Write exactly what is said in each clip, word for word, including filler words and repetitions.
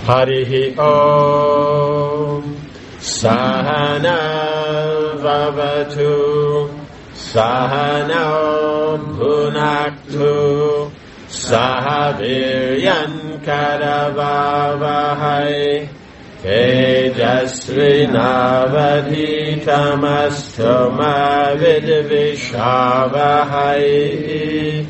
Harihi Om Sahana Vavatu Sahana Bhunaktu Sahaviryan Karavavahai Tejasvinavadhitamastu ma vidvishavahai.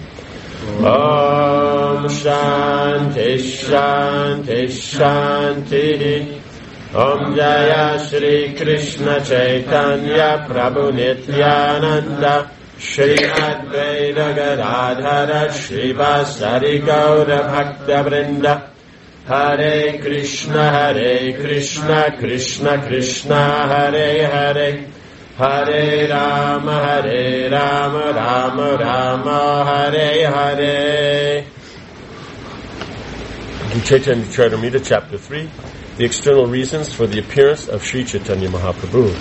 Om Shanti Shanti Shanti. Om Jaya Shri Krishna Chaitanya Prabhu Nityananda Shri Advaita Gadadhara Shri Vasari Gaura Bhakta Vrinda. Hare Krishna Hare Krishna Krishna Krishna Hare Hare Hare Rama Hare Rama Rama Rama Hare Hare. Chaitanya Charitamrita, Chapter three, the external reasons for the appearance of Sri Chaitanya Mahaprabhu.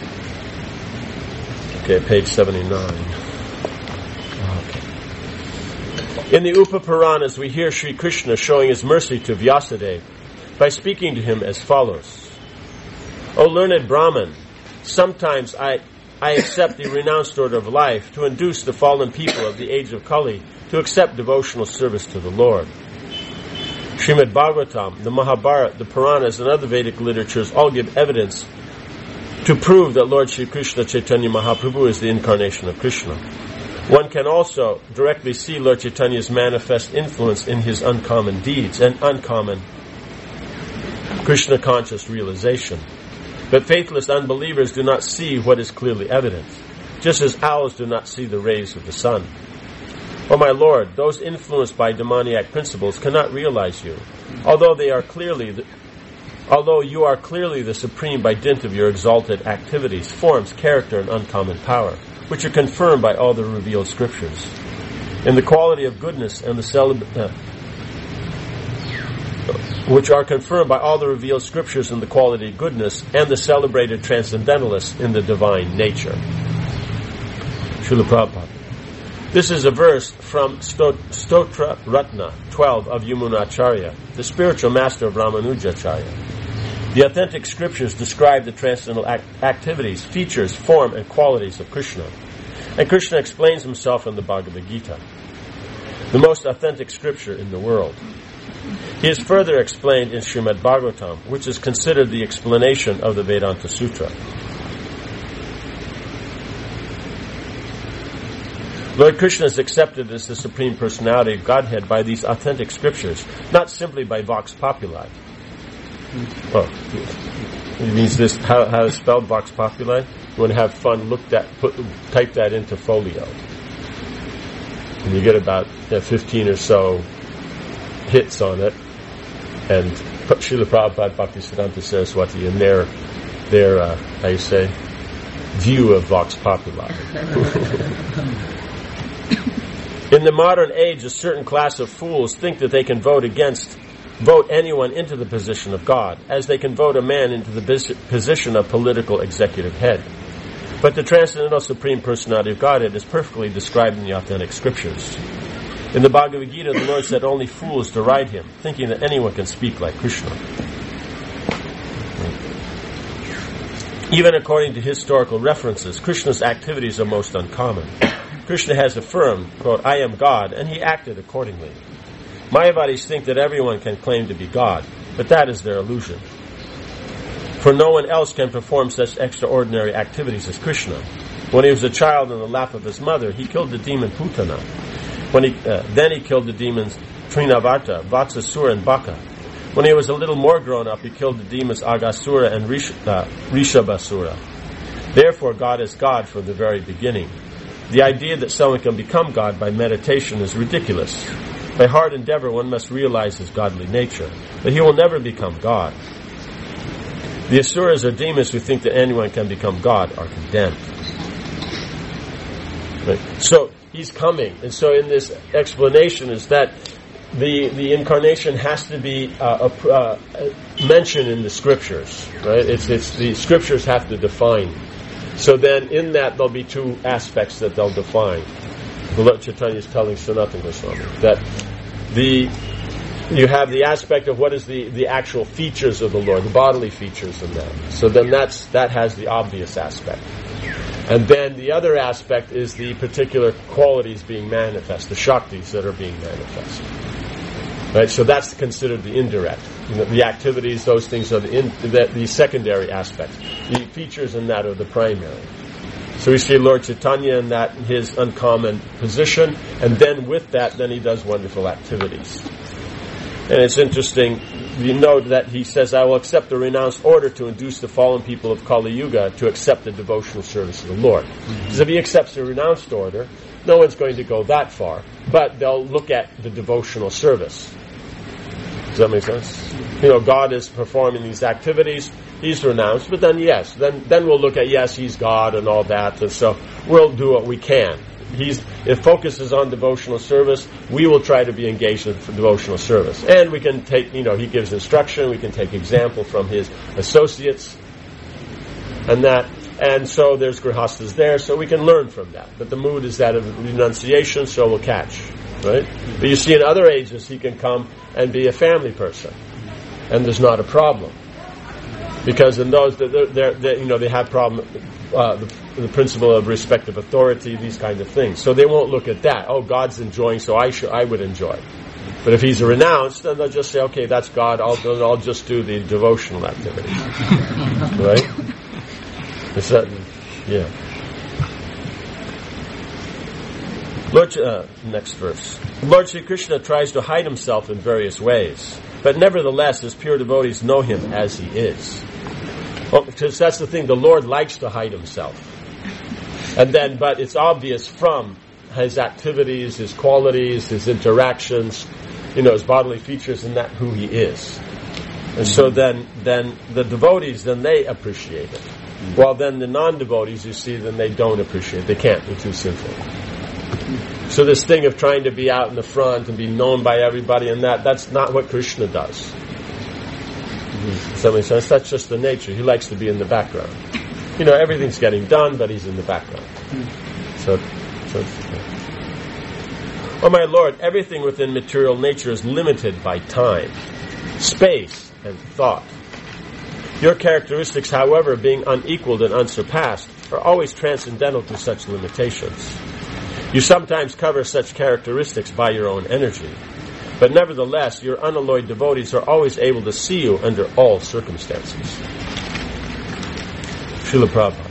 Okay, page seventy-nine. Okay. In the Upa Puranas, we hear Sri Krishna showing his mercy to Vyasadeva by speaking to him as follows. O learned Brahman, sometimes I, I accept the renounced order of life to induce the fallen people of the age of Kali to accept devotional service to the Lord. Srimad Bhagavatam, the Mahabharata, the Puranas, and other Vedic literatures all give evidence to prove that Lord Sri Krishna Chaitanya Mahaprabhu is the incarnation of Krishna. One can also directly see Lord Chaitanya's manifest influence in his uncommon deeds and uncommon Krishna-conscious realization. But faithless unbelievers do not see what is clearly evident, just as owls do not see the rays of the sun. O my Lord, those influenced by demoniac principles cannot realize you, although they are clearly the, although you are clearly the supreme by dint of your exalted activities, forms, character, and uncommon power, which are confirmed by all the revealed scriptures. In the quality of goodness and the celeb- uh, which are confirmed by all the revealed scriptures in the quality of goodness and the celebrated transcendentalists in the divine nature. Srila Prabhupada. This is a verse from Stotra Ratna twelve of Yamunacharya, the spiritual master of Ramanujacharya. The authentic scriptures describe the transcendental act- activities, features, form, and qualities of Krishna. And Krishna explains himself in the Bhagavad Gita, the most authentic scripture in the world. He is further explained in Srimad Bhagavatam, which is considered the explanation of the Vedanta Sutra. Lord Krishna is accepted as the Supreme Personality of Godhead by these authentic scriptures, not simply by Vox Populi. Oh, it means this, how, how is spelled Vox Populi? You want to have fun, look that, put, type that into Folio. And you get about you know, fifteen or so hits on it. And Srila Prabhupada, Bhaktisiddhanta Saraswati, and their, their uh, how you say, view of Vox Populi. In the modern age, a certain class of fools think that they can vote against, vote anyone into the position of God, as they can vote a man into the bis- position of political executive head. But the Transcendental Supreme Personality of Godhead is perfectly described in the authentic scriptures. In the Bhagavad Gita, the Lord said only fools deride him, thinking that anyone can speak like Krishna. Even according to historical references, Krishna's activities are most uncommon. Krishna has affirmed, quote, I am God, and he acted accordingly. Mayavadis think that everyone can claim to be God, but that is their illusion. For no one else can perform such extraordinary activities as Krishna. When he was a child in the lap of his mother, he killed the demon Putana. When he, uh, then he killed the demons Trinavarta, Vatsasura, and Baka. When he was a little more grown up, he killed the demons Agasura and Rish, uh, Rishabhasura. Therefore, God is God from the very beginning. The idea that someone can become God by meditation is ridiculous. By hard endeavor, one must realize his godly nature, but he will never become God. The Asuras or demons who think that anyone can become God are condemned. Right. So, he's coming. And so in this explanation is that the the incarnation has to be uh, uh, mentioned in the scriptures. Right? It's, it's the scriptures have to define. So then in that there'll be two aspects that they'll define. The Lord Chaitanya is telling Sanatana Goswami that the you have the aspect of what is the, the actual features of the Lord, the bodily features in that. So then that's that has the obvious aspect. And then the other aspect is the particular qualities being manifest, the Shaktis that are being manifest. Right? So that's considered the indirect. You know, the activities, those things are the, in, the, the secondary aspects. The features in that are the primary. So we see Lord Chaitanya in that, his uncommon position, and then with that, then he does wonderful activities. And it's interesting, you know that he says, I will accept the renounced order to induce the fallen people of Kali Yuga to accept the devotional service of the Lord. Mm-hmm. Because if he accepts the renounced order, no one's going to go that far. But they'll look at the devotional service. Does that make sense? You know, God is performing these activities, he's renounced, but then yes, then then we'll look at, yes, he's God and all that, and so we'll do what we can. He's, it focuses on devotional service, we will try to be engaged in devotional service. And we can take, you know, he gives instruction, we can take example from his associates, and that, and so there's grihastas there, so we can learn from that. But the mood is that of renunciation, so we'll catch, right? But you see in other ages, he can come and be a family person, and there's not a problem. Because in those, they're, they're, they're, you know, they have problem, uh, the, the principle of respect of authority, these kind of things. So they won't look at that. Oh, God's enjoying, so I should, I would enjoy. But if he's renounced, then they'll just say, okay, that's God. I'll, I'll just do the devotional activity, right? Is that, yeah. Lord, uh, next verse. Lord Sri Krishna tries to hide himself in various ways, but nevertheless, his pure devotees know him as he is. Well, because that's the thing, the Lord likes to hide himself. And then, but it's obvious from his activities, his qualities, his interactions, you know, his bodily features, and that who he is. And so then, then the devotees, then they appreciate it. While then the non-devotees, you see, then they don't appreciate it. They can't, they're too sinful. So this thing of trying to be out in the front and be known by everybody and that, that's not what Krishna does. Does that make sense? That's just the nature. He likes to be in the background. You know, everything's getting done, but he's in the background. So, so oh my Lord, everything within material nature is limited by time, space, and thought. Your characteristics, however, being unequaled and unsurpassed, are always transcendental to such limitations. You sometimes cover such characteristics by your own energy, but nevertheless, your unalloyed devotees are always able to see you under all circumstances. Srila Prabhupada.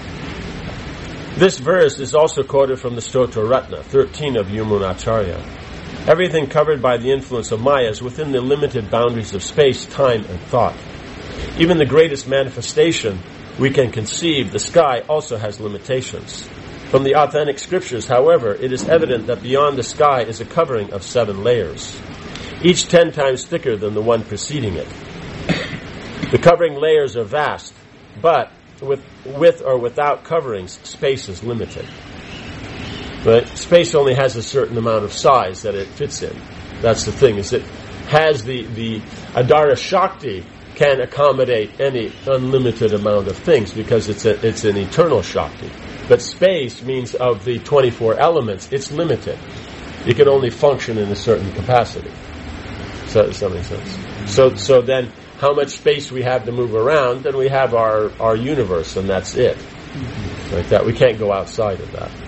This verse is also quoted from the Stotra Ratna, thirteen of Yamunacharya. Everything covered by the influence of Maya is within the limited boundaries of space, time, and thought. Even the greatest manifestation we can conceive, the sky, also has limitations. From the authentic scriptures, however, it is evident that beyond the sky is a covering of seven layers, each ten times thicker than the one preceding it. The covering layers are vast, but with with or without coverings, space is limited. But space only has a certain amount of size that it fits in. That's the thing, is it has the, the Adara Shakti can accommodate any unlimited amount of things because it's a, it's an eternal Shakti. But space means of the twenty-four elements, it's limited. It can only function in a certain capacity. So, does that make sense? So, so then, how much space we have to move around, then we have our, our universe, and that's it. Mm-hmm. Like that. We can't go outside of that.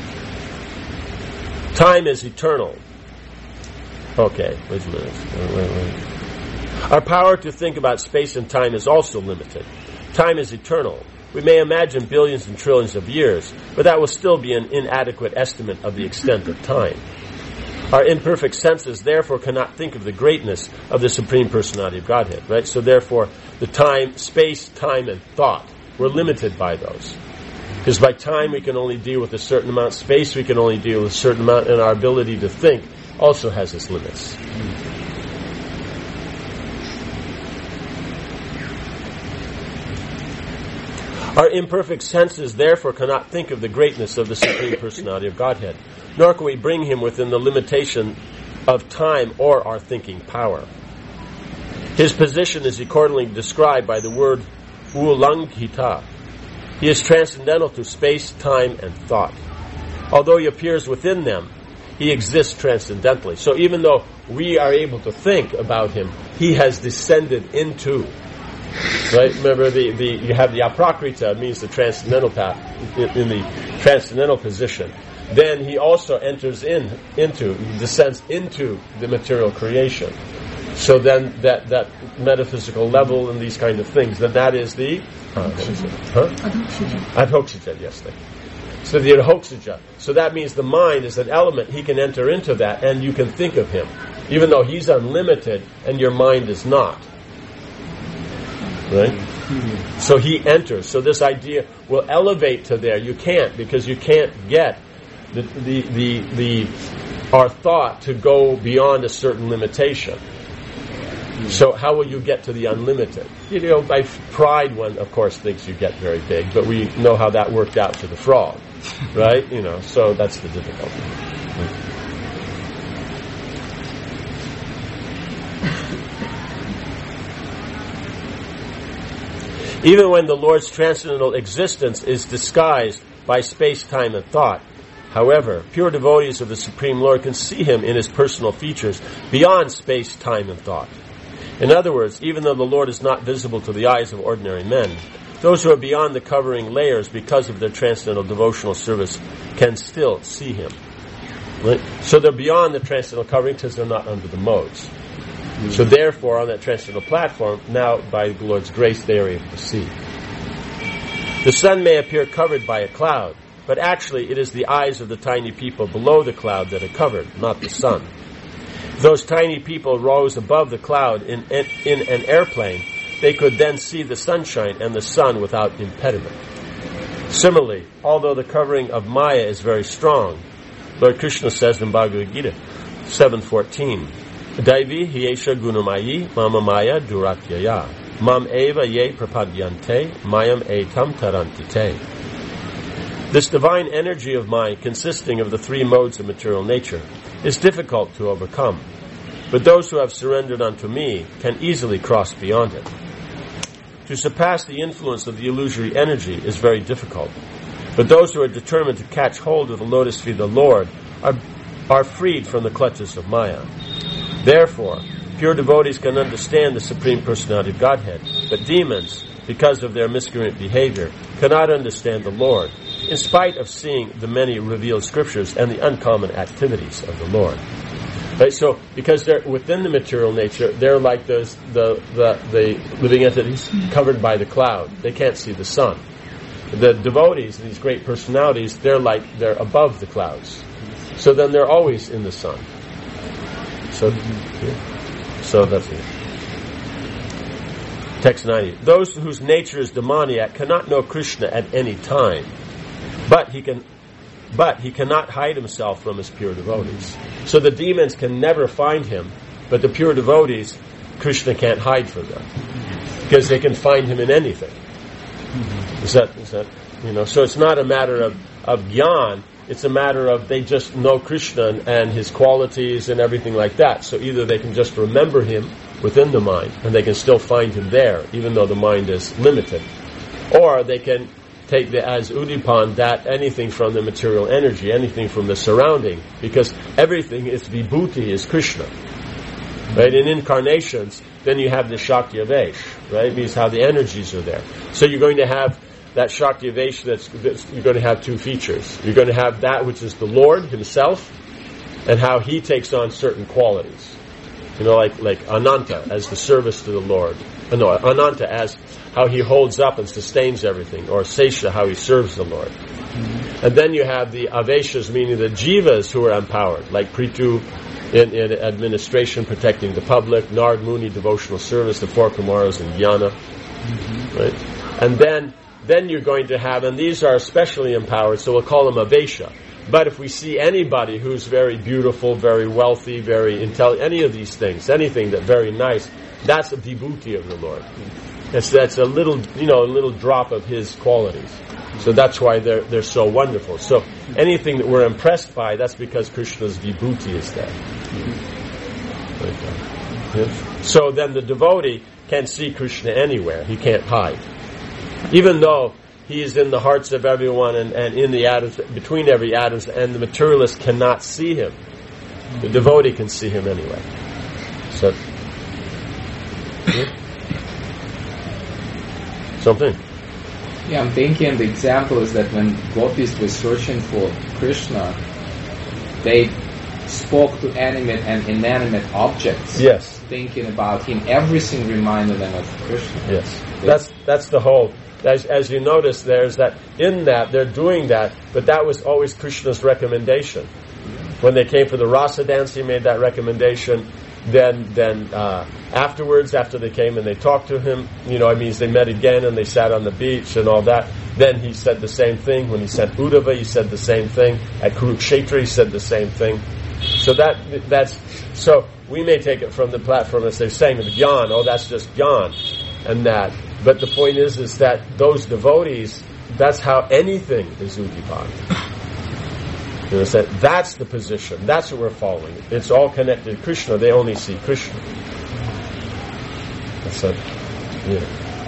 Time is eternal. Okay, wait a minute. Wait, wait, wait. Our power to think about space and time is also limited. Time is eternal. We may imagine billions and trillions of years, but that will still be an inadequate estimate of the extent of time. Our imperfect senses therefore cannot think of the greatness of the Supreme Personality of Godhead, right? So therefore, the time, space, time, and thought, we're limited by those. Because by time we can only deal with a certain amount, space we can only deal with a certain amount, and our ability to think also has its limits. Our imperfect senses therefore cannot think of the greatness of the Supreme Personality of Godhead, nor can we bring him within the limitation of time or our thinking power. His position is accordingly described by the word ulangita. He is transcendental to space, time, and thought. Although he appears within them, he exists transcendentally. So even though we are able to think about him, he has descended into. Right? Remember, the, the you have the aprakrita, means the transcendental path, in, in the transcendental position. Then he also enters in into, descends into the material creation. So then that, that metaphysical level and these kind of things, then that is the uh, huh? Adhokshaja, yes. Thank you. So the Adhokshaja. So that means the mind is an element. He can enter into that, and you can think of him, even though he's unlimited and your mind is not. Right? Mm-hmm. So he enters. So this idea will elevate to there. You can't, because you can't get the the the, the our thought to go beyond a certain limitation. So how will you get to the unlimited? You know, by pride, one of course thinks you get very big, but we know how that worked out to the frog, right? You know, so that's the difficulty. Even when the Lord's transcendental existence is disguised by space, time, and thought, however, pure devotees of the Supreme Lord can see him in his personal features beyond space, time, and thought. In other words, even though the Lord is not visible to the eyes of ordinary men, those who are beyond the covering layers because of their transcendental devotional service can still see him. Right? So they're beyond the transcendental covering because they're not under the modes. Mm-hmm. So therefore, on that transcendental platform, now by the Lord's grace, they are able to see. The sun may appear covered by a cloud, but actually it is the eyes of the tiny people below the cloud that are covered, not the sun. If those tiny people rose above the cloud in, in, in an airplane, they could then see the sunshine and the sun without impediment. Similarly, although the covering of Maya is very strong, Lord Krishna says in Bhagavad Gita seven fourteen, Daivi hiesha gunamayi mama maya duratyaya mam eva ye prapadyante mayam etam tarantite. This divine energy of mine, consisting of the three modes of material nature, is difficult to overcome, but those who have surrendered unto me can easily cross beyond it. To surpass the influence of the illusory energy is very difficult, but those who are determined to catch hold of the lotus feet of the Lord are, are freed from the clutches of Maya. Therefore, pure devotees can understand the Supreme Personality of Godhead, but demons, because of their miscreant behavior, cannot understand the Lord, in spite of seeing the many revealed scriptures and the uncommon activities of the Lord. Right? So, because they're within the material nature, they're like those, the, the, the living entities covered by the cloud. They can't see the sun. The devotees, these great personalities, they're like, they're above the clouds. So then they're always in the sun. So, yeah. so that's it. Text ninety. Those whose nature is demoniac cannot know Krishna at any time, but he can, but he cannot hide himself from his pure devotees. So the demons can never find him, but the pure devotees, Krishna can't hide from them because they can find him in anything. Is that is that you know? So it's not a matter of of gyan. It's a matter of they just know Krishna and, and his qualities and everything like that. So either they can just remember him within the mind, and they can still find him there, even though the mind is limited. Or they can take the as udipan, that anything from the material energy, anything from the surrounding, because everything is vibhuti, is Krishna. Right? In incarnations, then you have the Shakti Avesh, right? It means how the energies are there. So you're going to have that Shakti Avesh, that's, that's, you're going to have two features. You're going to have that which is the Lord himself, and how he takes on certain qualities. You know, like, like Ananta as the service to the Lord. Uh, no, Ananta as how he holds up and sustains everything, or Sesha, how he serves the Lord. Mm-hmm. And then you have the Aveshas, meaning the Jivas who are empowered, like Prithu in, in administration, protecting the public, Nard Muni, devotional service, the four Kumaras, and Jnana. Mm-hmm. Right? And then, then you're going to have, and these are especially empowered, so we'll call them Avesha. But if we see anybody who's very beautiful, very wealthy, very intelligent, any of these things, anything that's very nice, that's a vibhuti of the Lord. That's, that's a little, you know, a little drop of his qualities. So that's why they're they're so wonderful. So anything that we're impressed by, that's because Krishna's vibhuti is there. Okay. So then the devotee can see Krishna anywhere. He can't hide. Even though he is in the hearts of everyone and, and in the atoms, between every atoms, and the materialist cannot see him. The devotee can see him anyway. So, yeah. Something? Yeah, I'm thinking the example is that when gopis were searching for Krishna, they spoke to animate and inanimate objects. Yes. Thinking about him, everything reminded them of Krishna. Yes. That's that's the whole. As, as you notice, there's that in that they're doing that, but that was always Krishna's recommendation. When they came for the rasa dance, he made that recommendation. Then, then uh, afterwards, after they came and they talked to him, you know, it means they met again and they sat on the beach and all that. Then he said the same thing. When he sent Uddhava, he said the same thing. At Kurukshetra, he said the same thing. So that that's so we may take it from the platform as they're saying the Gyan. Oh, that's just Gyan, and that. But the point is, is that those devotees, that's how anything is Udipan. You understand? That's the position. That's what we're following. It's all connected to Krishna. They only see Krishna. That's it. Yeah.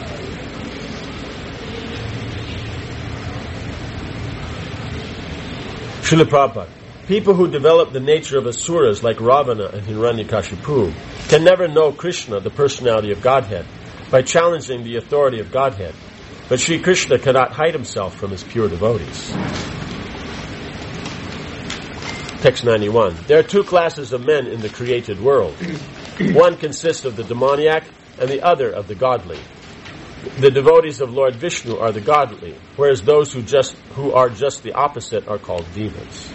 Srila Prabhupada. People who develop the nature of asuras like Ravana and Hiranyakashipu can never know Krishna, the personality of Godhead, by challenging the authority of Godhead. But Sri Krishna cannot hide himself from his pure devotees. Text ninety-one. There are two classes of men in the created world. One consists of the demoniac and the other of the godly. The devotees of Lord Vishnu are the godly, whereas those who just who are just the opposite are called demons.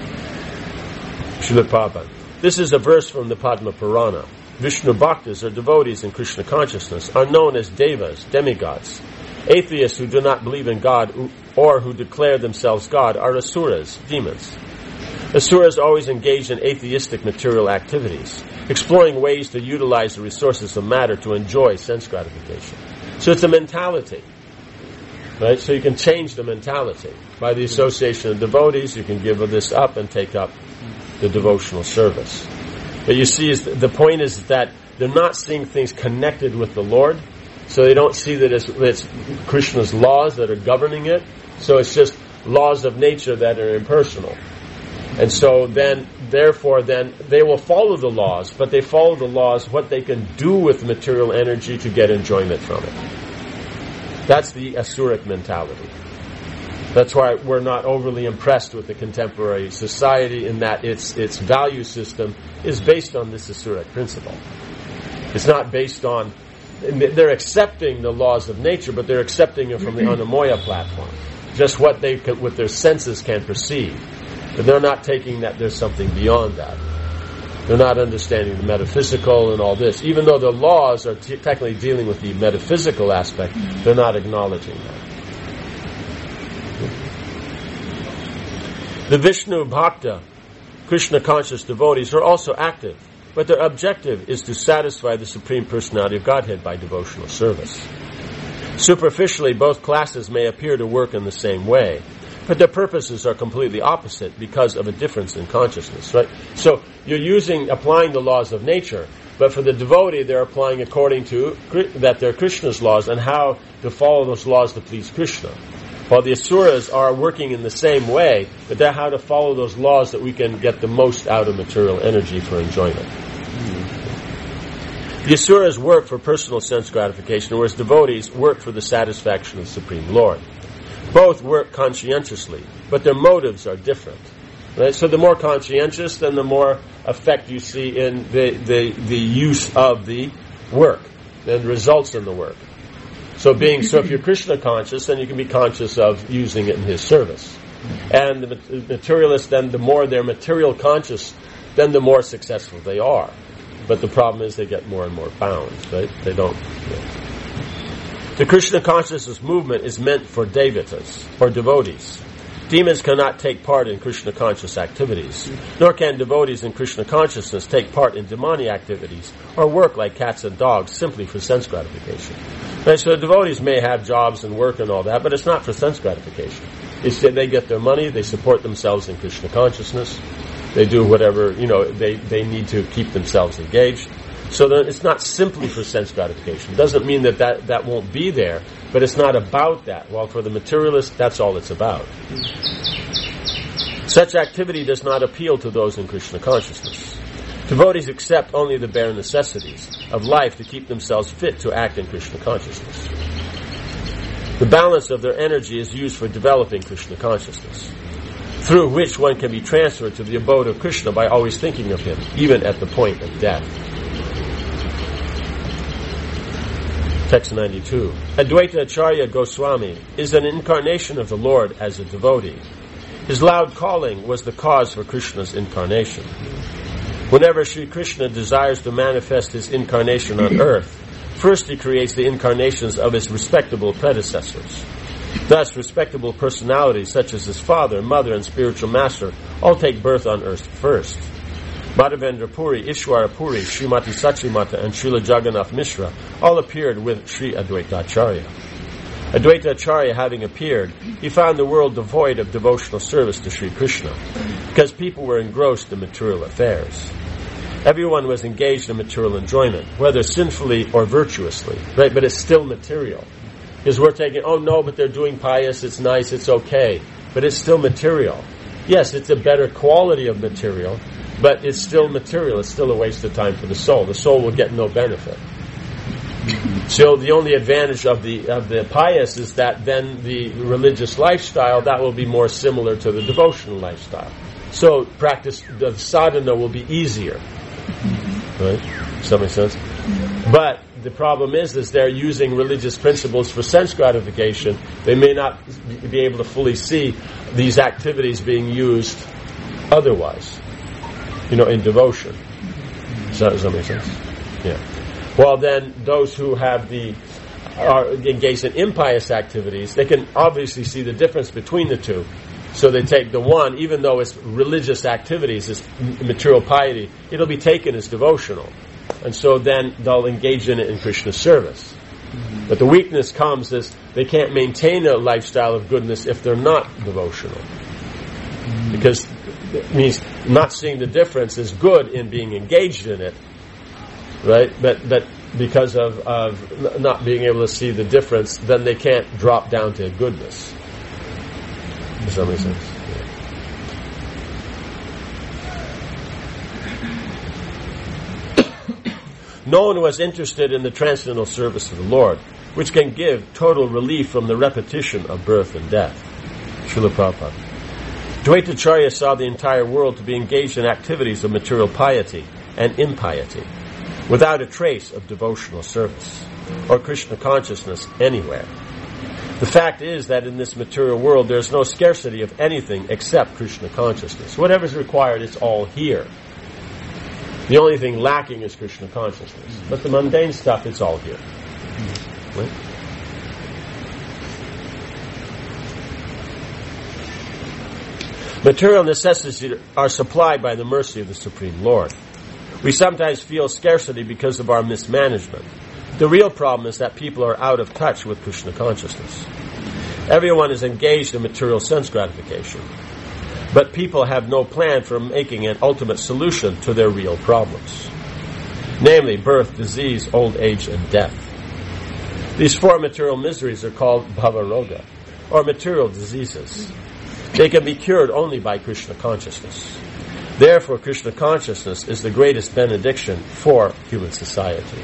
Srila Prabhupada. This is a verse from the Padma Purana. Vishnu Bhaktas, or devotees in Krishna consciousness, are known as devas, demigods. Atheists who do not believe in God or who declare themselves God are asuras, demons. Asuras always engage in atheistic material activities, exploring ways to utilize the resources of matter to enjoy sense gratification. So it's a mentality, right? So you can change the mentality. By the association of devotees, you can give this up and take up the devotional service. But you see, is the point is that they're not seeing things connected with the Lord, so they don't see that it's, it's Krishna's laws that are governing it, so it's just laws of nature that are impersonal. And so then, therefore, then, they will follow the laws, but they follow the laws, what they can do with material energy to get enjoyment from it. That's the asuric mentality. That's why we're not overly impressed with the contemporary society in that its its value system is based on this asuric principle. It's not based on, they're accepting the laws of nature, but they're accepting it from the Anamoya platform. Just what they can, with their senses can perceive. But they're not taking that there's something beyond that. They're not understanding the metaphysical and all this. Even though the laws are t- technically dealing with the metaphysical aspect, they're not acknowledging that. The Vishnu Bhakta, Krishna conscious devotees are also active, but their objective is to satisfy the Supreme Personality of Godhead by devotional service. Superficially, both classes may appear to work in the same way, but their purposes are completely opposite because of a difference in consciousness, right? So you're using, applying the laws of nature, but for the devotee, they're applying according to that they're Krishna's laws and how to follow those laws to please Krishna. While the asuras are working in the same way, but they're how to follow those laws that we can get the most out of material energy for enjoyment. Mm-hmm. The asuras work for personal sense gratification, whereas devotees work for the satisfaction of the Supreme Lord. Both work conscientiously, but their motives are different. Right? So the more conscientious, then the more effect you see in the, the, the use of the work, and results in the work. So being, so if you're Krishna conscious, then you can be conscious of using it in His service. And the materialists, then the more they're material conscious, then the more successful they are. But the problem is they get more and more bound, right? They don't. You know. The Krishna consciousness movement is meant for devatas, or devotees. Demons cannot take part in Krishna conscious activities, nor can devotees in Krishna consciousness take part in demonic activities or work like cats and dogs simply for sense gratification. Right, so the devotees may have jobs and work and all that, but it's not for sense gratification. It's that they get their money, they support themselves in Krishna consciousness, they do whatever, you know, they, they need to keep themselves engaged. So that it's not simply for sense gratification. It doesn't mean that, that that won't be there, but it's not about that. While for the materialist, that's all it's about. Such activity does not appeal to those in Krishna consciousness. Devotees accept only the bare necessities of life to keep themselves fit to act in Krishna consciousness. The balance of their energy is used for developing Krishna consciousness, through which one can be transferred to the abode of Krishna by always thinking of him, even at the point of death. Text ninety-two. Advaita Acharya Goswami is an incarnation of the Lord as a devotee. His loud calling was the cause for Krishna's incarnation. Whenever Sri Krishna desires to manifest his incarnation on earth, first he creates the incarnations of his respectable predecessors. Thus, respectable personalities such as his father, mother, and spiritual master all take birth on earth first. Madhavendra Puri, Ishwara Puri, Srimati Sachimata, and Srila Jagannath Mishra all appeared with Sri Advaita Acharya. Advaita Acharya having appeared, he found the world devoid of devotional service to Sri Krishna, because people were engrossed in material affairs. Everyone was engaged in material enjoyment, whether sinfully or virtuously, right? But it's still material. Because we're taking, oh no, but they're doing pious, it's nice, it's okay. But it's still material. Yes, it's a better quality of material, but it's still material. It's still a waste of time for the soul. The soul will get no benefit. So the only advantage of the of the pious is that then the religious lifestyle, that will be more similar to the devotional lifestyle. So practice, the sadhana will be easier. Right? Does that make sense? But the problem is, is they're using religious principles for sense gratification. They may not be able to fully see these activities being used otherwise, you know, in devotion. Does that, does that make sense? Yeah. Well, then, those who have the are engaged in impious activities, they can obviously see the difference between the two. So they take the one, even though it's religious activities, it's material piety, it'll be taken as devotional. And so then they'll engage in it in Krishna's service. Mm-hmm. But the weakness comes is they can't maintain a lifestyle of goodness if they're not devotional. Mm-hmm. Because it means not seeing the difference is good in being engaged in it, right? But but because of, of not being able to see the difference, then they can't drop down to goodness. Does that make sense? Yeah. No one was interested in the transcendental service of the Lord, which can give total relief from the repetition of birth and death. Srila Prabhupada. Advaita Acharya saw the entire world to be engaged in activities of material piety and impiety, without a trace of devotional service or Krishna consciousness anywhere. The fact is that in this material world there is no scarcity of anything except Krishna consciousness. Whatever is required, it's all here. The only thing lacking is Krishna consciousness. But the mundane stuff, it's all here. Right? Material necessities are supplied by the mercy of the Supreme Lord. We sometimes feel scarcity because of our mismanagement. The real problem is that people are out of touch with Krishna consciousness. Everyone is engaged in material sense gratification, but people have no plan for making an ultimate solution to their real problems, namely birth, disease, old age, and death. These four material miseries are called bhavaroga, or material diseases. They can be cured only by Krishna consciousness. Therefore, Krishna consciousness is the greatest benediction for human society.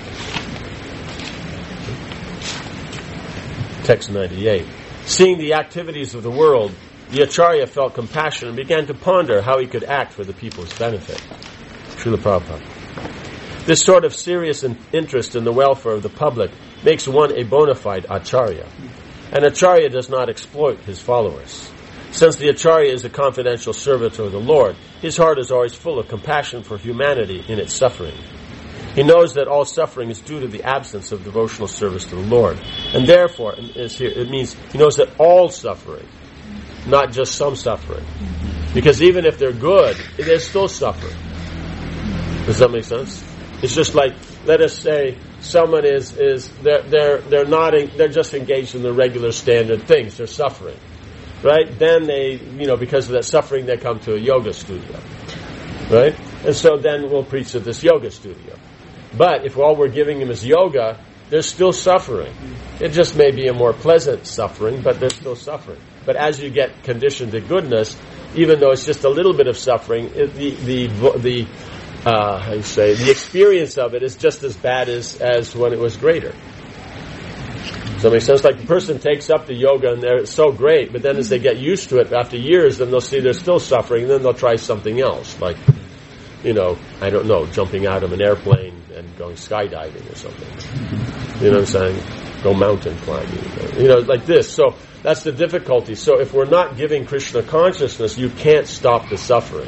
Text ninety-eight. Seeing the activities of the world, the Acharya felt compassion and began to ponder how he could act for the people's benefit. Srila Prabhupada. This sort of serious interest in the welfare of the public makes one a bona fide Acharya. An Acharya does not exploit his followers. Since the Acharya is a confidential servitor of the Lord, his heart is always full of compassion for humanity in its suffering. He knows that all suffering is due to the absence of devotional service to the Lord. And therefore, is here, it means he knows that all suffering, not just some suffering. Because even if they're good, they're still suffering. Does that make sense? It's just like, let us say, someone is, is they're, they're, they're not, they're just engaged in the regular standard things. They're suffering. Right? Then they, you know, because of that suffering, they come to a yoga studio. Right? And so then we'll preach at this yoga studio. But if all we're giving them is yoga, they're still suffering. It just may be a more pleasant suffering, but they're still suffering. But as you get conditioned to goodness, even though it's just a little bit of suffering, it, the the the uh, how you say the experience of it is just as bad as as when it was greater. Does that make sense? Like the person takes up the yoga and they're so great, but then as they get used to it after years, then they'll see they're still suffering, and then they'll try something else, like, you know, I don't know, jumping out of an airplane and going skydiving or something. You know what I'm saying? Go mountain climbing. You know, like this. So that's the difficulty. So if we're not giving Krishna consciousness, you can't stop the suffering.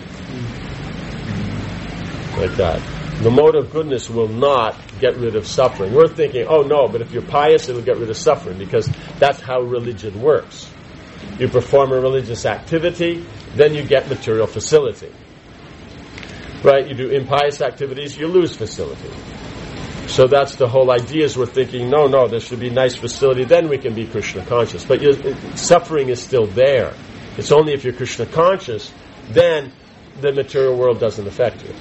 Like that. The mode of goodness will not get rid of suffering. We're thinking, oh no, but if you're pious, it'll get rid of suffering, because that's how religion works. You perform a religious activity, then you get material facility. Right? You do impious activities, you lose facility. So that's the whole idea, is we're thinking, no, no, there should be nice facility, then we can be Krishna conscious. But suffering is still there. It's only if you're Krishna conscious, then the material world doesn't affect you.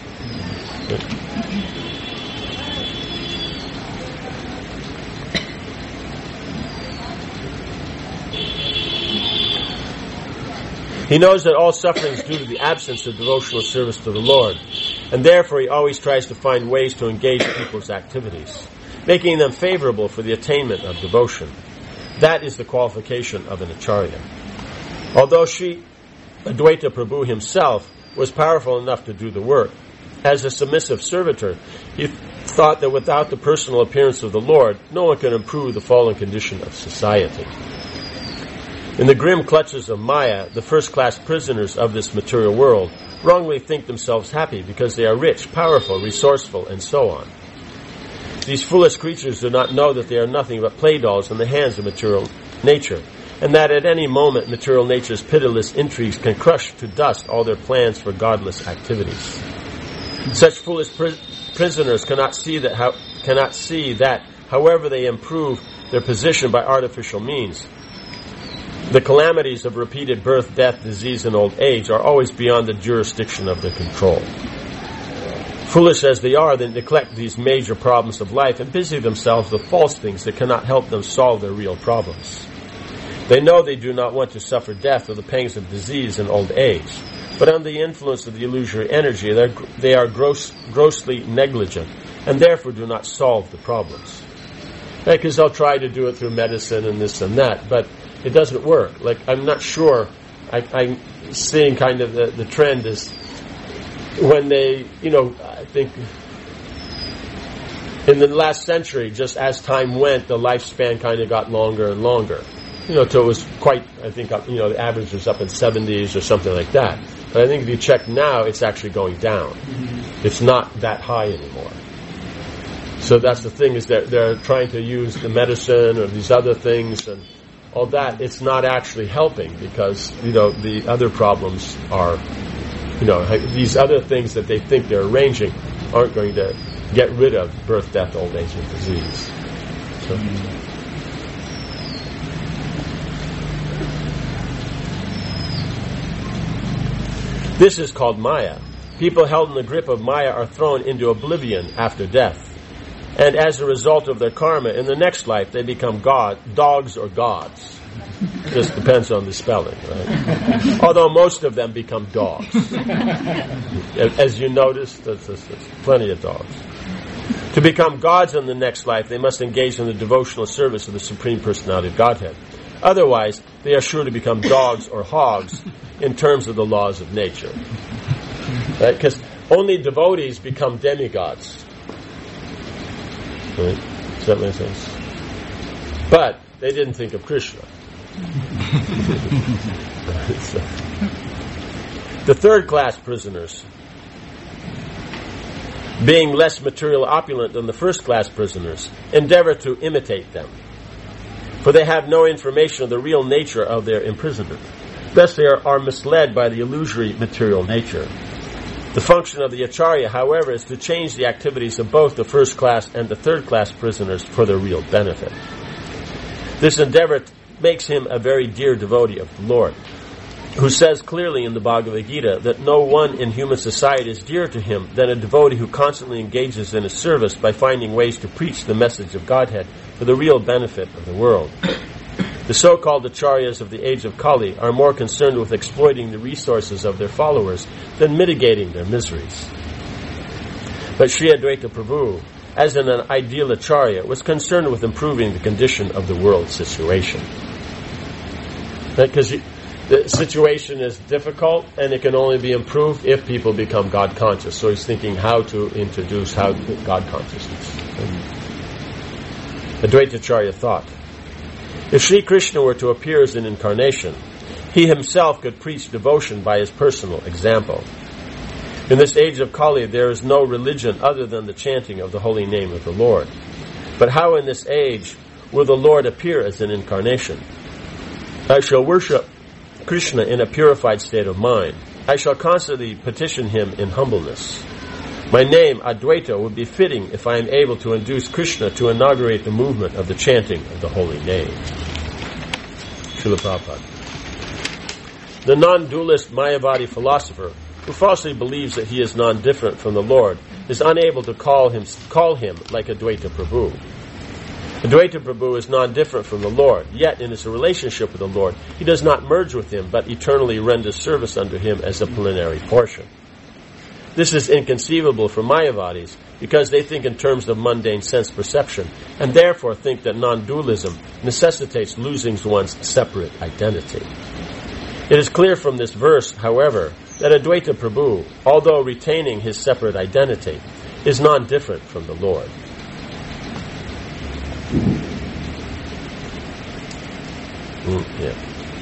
He knows that all suffering is due to the absence of devotional service to the Lord, and therefore he always tries to find ways to engage people's activities, making them favorable for the attainment of devotion. That is the qualification of an acharya. Although Sri Advaita Prabhu himself was powerful enough to do the work, as a submissive servitor, he thought that without the personal appearance of the Lord, no one can improve the fallen condition of society. In the grim clutches of Maya, the first-class prisoners of this material world wrongly think themselves happy because they are rich, powerful, resourceful, and so on. These foolish creatures do not know that they are nothing but play dolls in the hands of material nature, and that at any moment material nature's pitiless intrigues can crush to dust all their plans for godless activities. Such foolish pri- prisoners cannot see that how, cannot see that, however they improve their position by artificial means, the calamities of repeated birth, death, disease, and old age are always beyond the jurisdiction of their control. Foolish as they are, they neglect these major problems of life and busy themselves with false things that cannot help them solve their real problems. They know they do not want to suffer death or the pangs of disease and old age, but under the influence of the illusory energy, they are gross, grossly negligent, and therefore do not solve the problems. Because they'll try to do it through medicine and this and that, but it doesn't work. Like, I'm not sure, I, I'm seeing kind of the, the trend is when they, you know, I think in the last century, just as time went, the lifespan kind of got longer and longer. You know, till it was quite, I think, you know, the average was up in seventies or something like that. But I think if you check now, it's actually going down. Mm-hmm. It's not that high anymore. So that's the thing, is that they're trying to use the medicine or these other things and all that. It's not actually helping, because, you know, the other problems are, you know, these other things that they think they're arranging aren't going to get rid of birth, death, old age, and disease. So. Mm-hmm. This is called Maya. People held in the grip of Maya are thrown into oblivion after death. And as a result of their karma, in the next life they become god, dogs or gods. Just depends on the spelling, right? Although most of them become dogs. As you noticed, there's, there's plenty of dogs. To become gods in the next life, they must engage in the devotional service of the Supreme Personality of Godhead. Otherwise, they are sure to become dogs or hogs in terms of the laws of nature. Right? Because only devotees become demigods. Right? Does that make sense? But they didn't think of Krishna. So, the third class prisoners, being less material opulent than the first class prisoners, endeavor to imitate them, for they have no information of the real nature of their imprisonment. Thus they are, are misled by the illusory material nature. The function of the acharya, however, is to change the activities of both the first class and the third class prisoners for their real benefit. This endeavor makes him a very dear devotee of the Lord, who says clearly in the Bhagavad Gita that no one in human society is dearer to him than a devotee who constantly engages in his service by finding ways to preach the message of Godhead for the real benefit of the world. The so-called acharyas of the age of Kali are more concerned with exploiting the resources of their followers than mitigating their miseries. But Sri Advaita Prabhu, as an ideal acharya, was concerned with improving the condition of the world situation. Because the situation is difficult and it can only be improved if people become God conscious. So he's thinking how to introduce how God consciousness. Advaita Acharya thought, if Sri Krishna were to appear as an incarnation, he himself could preach devotion by his personal example. In this age of Kali, there is no religion other than the chanting of the holy name of the Lord. But how in this age will the Lord appear as an incarnation? I shall worship Krishna in a purified state of mind. I shall constantly petition him in humbleness. My name, Advaita, would be fitting if I am able to induce Krishna to inaugurate the movement of the chanting of the holy name. Srila Prabhupada. The non-dualist Mayavadi philosopher, who falsely believes that he is non-different from the Lord, is unable to call him, call him like Advaita Prabhu. Advaita Prabhu is non-different from the Lord, yet in his relationship with the Lord, he does not merge with him, but eternally renders service unto him as a plenary portion. This is inconceivable for Mayavadis, because they think in terms of mundane sense perception, and therefore think that non-dualism necessitates losing one's separate identity. It is clear from this verse, however, that Advaita Prabhu, although retaining his separate identity, is non-different from the Lord. Mm, yeah.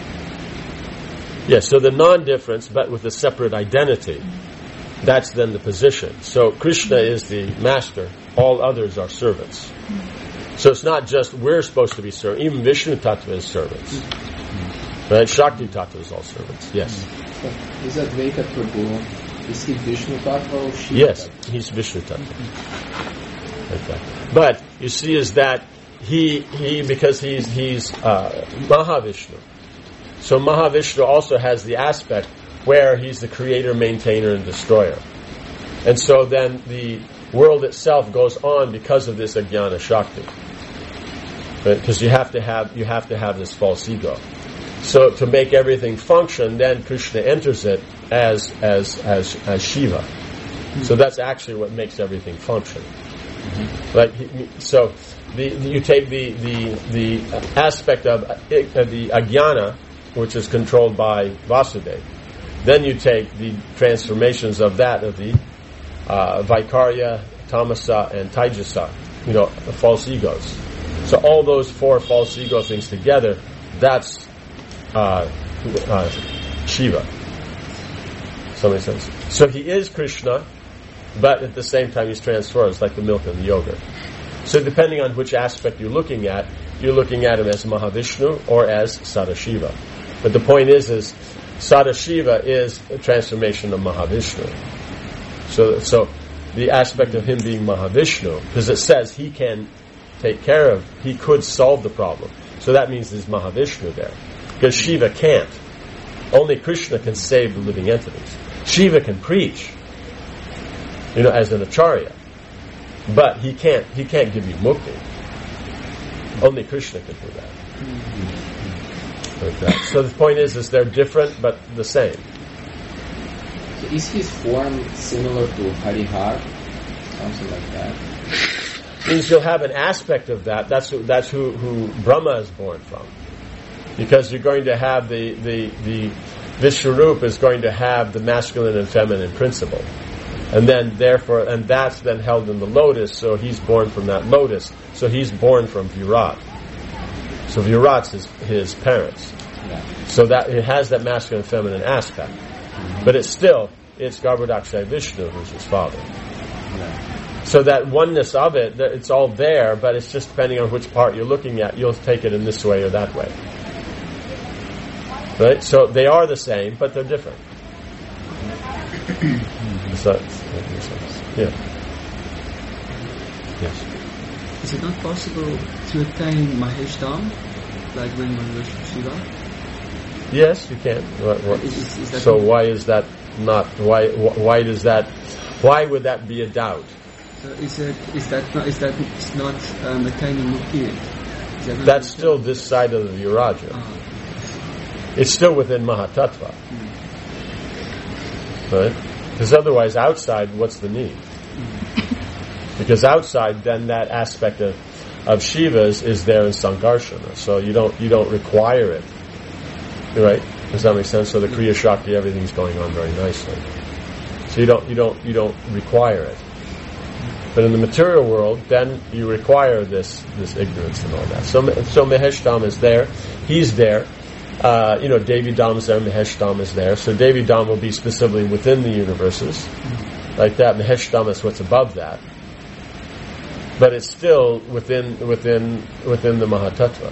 Yeah, so the non-difference, but with a separate identity, that's then the position. So Krishna is the master, all others are servants. So it's not just we're supposed to be servants, even Vishnu Tattva is servants. Right? Shakti Tattva is all servants, yes. So is Advaita Prabhu, is he Vishnu Tattva or Shiva? Yes, he's Vishnu Tattva. Okay. But you see is that he, he because he's, he's uh, Mahavishnu. So Mahavishnu also has the aspect where he's the creator, maintainer, and destroyer. And so then the world itself goes on because of this Ajnana Shakti. Because you have to have you have to have this false ego. So to make everything function, then Krishna enters it as as as, as Shiva. Mm-hmm. So that's actually what makes everything function. Mm-hmm. Like so, the, you take the the the aspect of uh, the Ajnana, which is controlled by Vasudeva. Then you take the transformations of that, of the uh, Vaikarya, Tamasa, and Taijasa, you know, the false egos. So all those four false ego things together, that's uh, uh, Shiva. Does that make sense? So he is Krishna, but at the same time he's transformed. It's like the milk and the yogurt. So depending on which aspect you're looking at, you're looking at him as Mahavishnu or as Sadashiva. But the point is, is Sadashiva is a transformation of Mahavishnu. So, so the aspect of him being Mahavishnu, because it says he can take care of, he could solve the problem. So that means there's Mahavishnu there. Because Shiva can't. Only Krishna can save the living entities. Shiva can preach, you know, as an acharya. But he can't, he can't give you mukti. Only Krishna can do that. Like that. So the point is, is they're different but the same. So is his form similar to Harihar? Something like that? Means you'll have an aspect of that. That's who, that's who, who Brahma is born from. Because you're going to have the, the, the Vishwarup is going to have the masculine and feminine principle. And then therefore, and that's then held in the lotus, so he's born from that lotus. So he's born from Virat. So Virat's his, his parents. Yeah. So that it has that masculine and feminine aspect. Mm-hmm. But it's still, it's Garbhodakshay Vishnu who's his father. Yeah. So that oneness of it, it's all there, but it's just depending on which part you're looking at, you'll take it in this way or that way. Right? So they are the same, but they're different. So, yeah. Yes. Is it not possible to attain Maheshdam, like when one worships Shiva? Yes, you can. What, what? Is, is, is that so why is that not? Why? Why does that? Why would that be a doubt? So is it? Is that not? Is that not um, attaining mukti? that That's still this side of the Viraja. Uh, It's still within Mahatattva. mm. Right? Because otherwise, outside, what's the need? Because outside, then that aspect of, of Shiva's is there in Sangarshana. So you don't you don't require it. Right? Does that make sense? So the Kriya Shakti, everything's going on very nicely. So you don't you don't you don't require it. But in the material world, then you require this this ignorance and all that. So so Maheshtam is there. He's there. Uh, you know, Devi Dham is there, Mahesh Dham is there. So Devi Dham will be specifically within the universes. Like that. Mahesh Dham is what's above that. But it's still within within within the Mahatattva.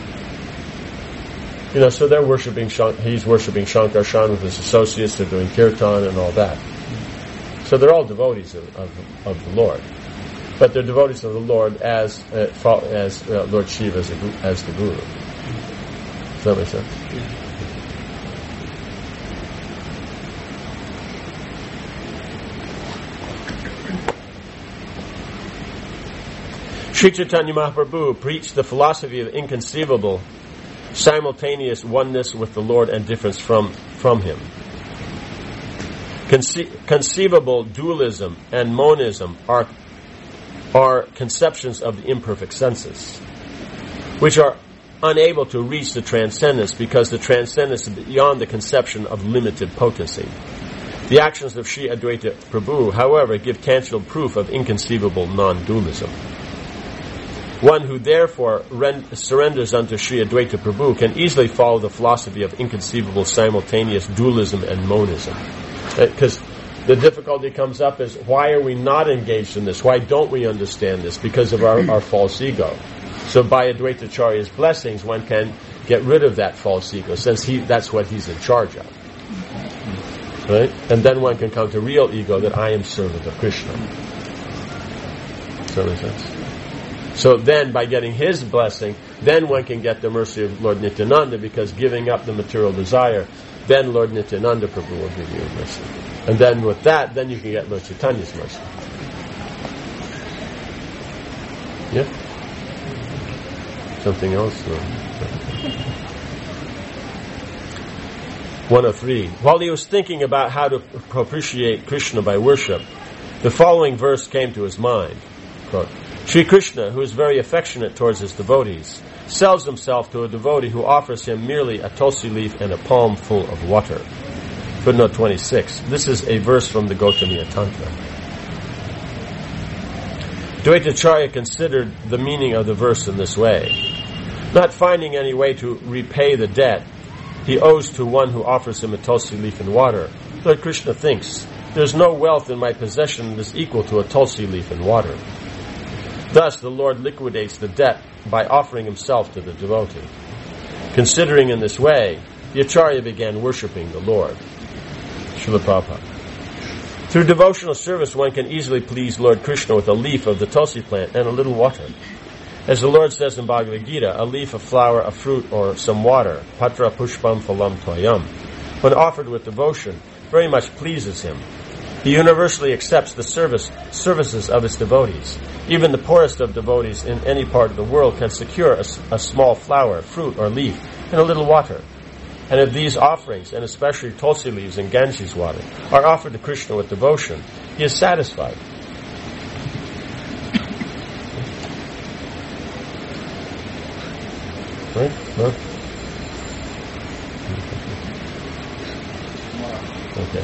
You know, so they're worshipping, he's worshipping Shankarshan with his associates, they're doing kirtan and all that. So they're all devotees of, of, of the Lord. But they're devotees of the Lord as uh, as uh, Lord Shiva as, a, as the Guru. Does that make sense? Yeah. Sri Chaitanya Mahaprabhu preached the philosophy of inconceivable, simultaneous oneness with the Lord and difference from, from Him. Conce- conceivable dualism and monism are, are conceptions of the imperfect senses, which are unable to reach the transcendence because the transcendence is beyond the conception of limited potency. The actions of Sri Advaita Prabhu, however, give tangible proof of inconceivable non-dualism. One who therefore rend- surrenders unto Sri Advaita Prabhu can easily follow the philosophy of inconceivable simultaneous dualism and monism. Because uh, the difficulty comes up is, why are we not engaged in this? Why don't we understand this? Because of our, our false ego. So by Advaitacharya's blessings, one can get rid of that false ego, since he that's what he's in charge of. Right? And then one can come to real ego, that I am servant of Krishna. Does that make sense? So then, by getting his blessing, then one can get the mercy of Lord Nityananda, because giving up the material desire, then Lord Nityananda Prabhu will give you a mercy. And then with that, then you can get Lord Chaitanya's mercy. Yeah? Something else? No. one oh three. While he was thinking about how to propitiate Krishna by worship, the following verse came to his mind. Quote, Sri Krishna, who is very affectionate towards his devotees, sells himself to a devotee who offers him merely a tulsi leaf and a palm full of water. Footnote twenty-six. This is a verse from the Gautamiya Tantra. Advaitacharya considered the meaning of the verse in this way. Not finding any way to repay the debt he owes to one who offers him a tulsi leaf and water, Lord Krishna thinks, there's no wealth in my possession that is equal to a tulsi leaf and water. Thus, the Lord liquidates the debt by offering himself to the devotee. Considering in this way, the Acharya began worshipping the Lord. Srila Prabhupada. Through devotional service, one can easily please Lord Krishna with a leaf of the tulsi plant and a little water. As the Lord says in Bhagavad Gita, a leaf, a flower, a fruit, or some water, patra pushpam phalam tvayam, when offered with devotion, very much pleases him. He universally accepts the service, services of his devotees. Even the poorest of devotees in any part of the world can secure a, a small flower, fruit, or leaf, and a little water. And if these offerings, and especially tulsi leaves and Ganges water, are offered to Krishna with devotion, he is satisfied. Right? No? Okay.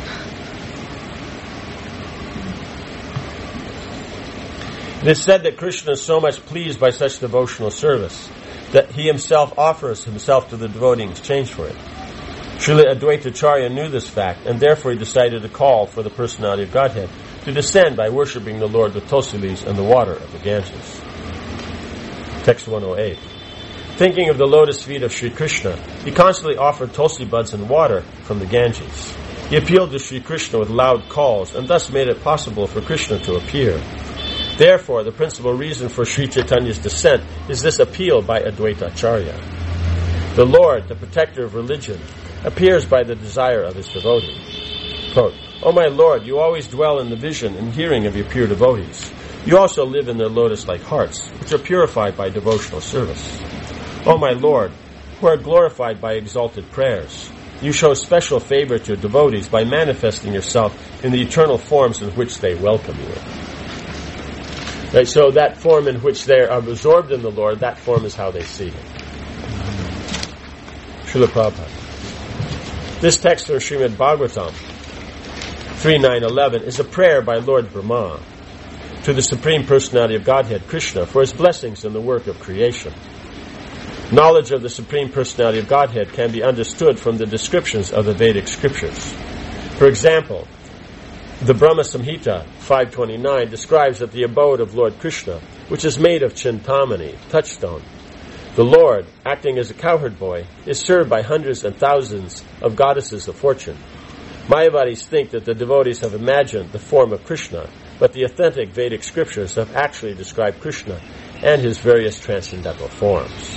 It is said that Krishna is so much pleased by such devotional service that he himself offers himself to the devotee in exchange for it. Srila Advaitacharya knew this fact, and therefore he decided to call for the personality of Godhead to descend by worshipping the Lord with tulsi leaves and the water of the Ganges. Text one oh eight. Thinking of the lotus feet of Sri Krishna, he constantly offered tulsi buds and water from the Ganges. He appealed to Sri Krishna with loud calls, and thus made it possible for Krishna to appear. Therefore, the principal reason for Sri Chaitanya's descent is this appeal by Advaita Acharya. The Lord, the protector of religion, appears by the desire of his devotee. Quote, O my Lord, you always dwell in the vision and hearing of your pure devotees. You also live in their lotus-like hearts, which are purified by devotional service. O my Lord, who are glorified by exalted prayers, you show special favor to devotees by manifesting yourself in the eternal forms in which they welcome you. Right, so that form in which they are absorbed in the Lord, that form is how they see Him. Srila Prabhupada. This text from Srimad Bhagavatam three nine eleven is a prayer by Lord Brahma to the Supreme Personality of Godhead, Krishna, for his blessings in the work of creation. Knowledge of the Supreme Personality of Godhead can be understood from the descriptions of the Vedic scriptures. For example, the Brahma Samhita five twenty-nine describes that the abode of Lord Krishna, which is made of Chintamani, touchstone. The Lord, acting as a cowherd boy, is served by hundreds and thousands of goddesses of fortune. Mayavadis think that the devotees have imagined the form of Krishna, but the authentic Vedic scriptures have actually described Krishna and his various transcendental forms.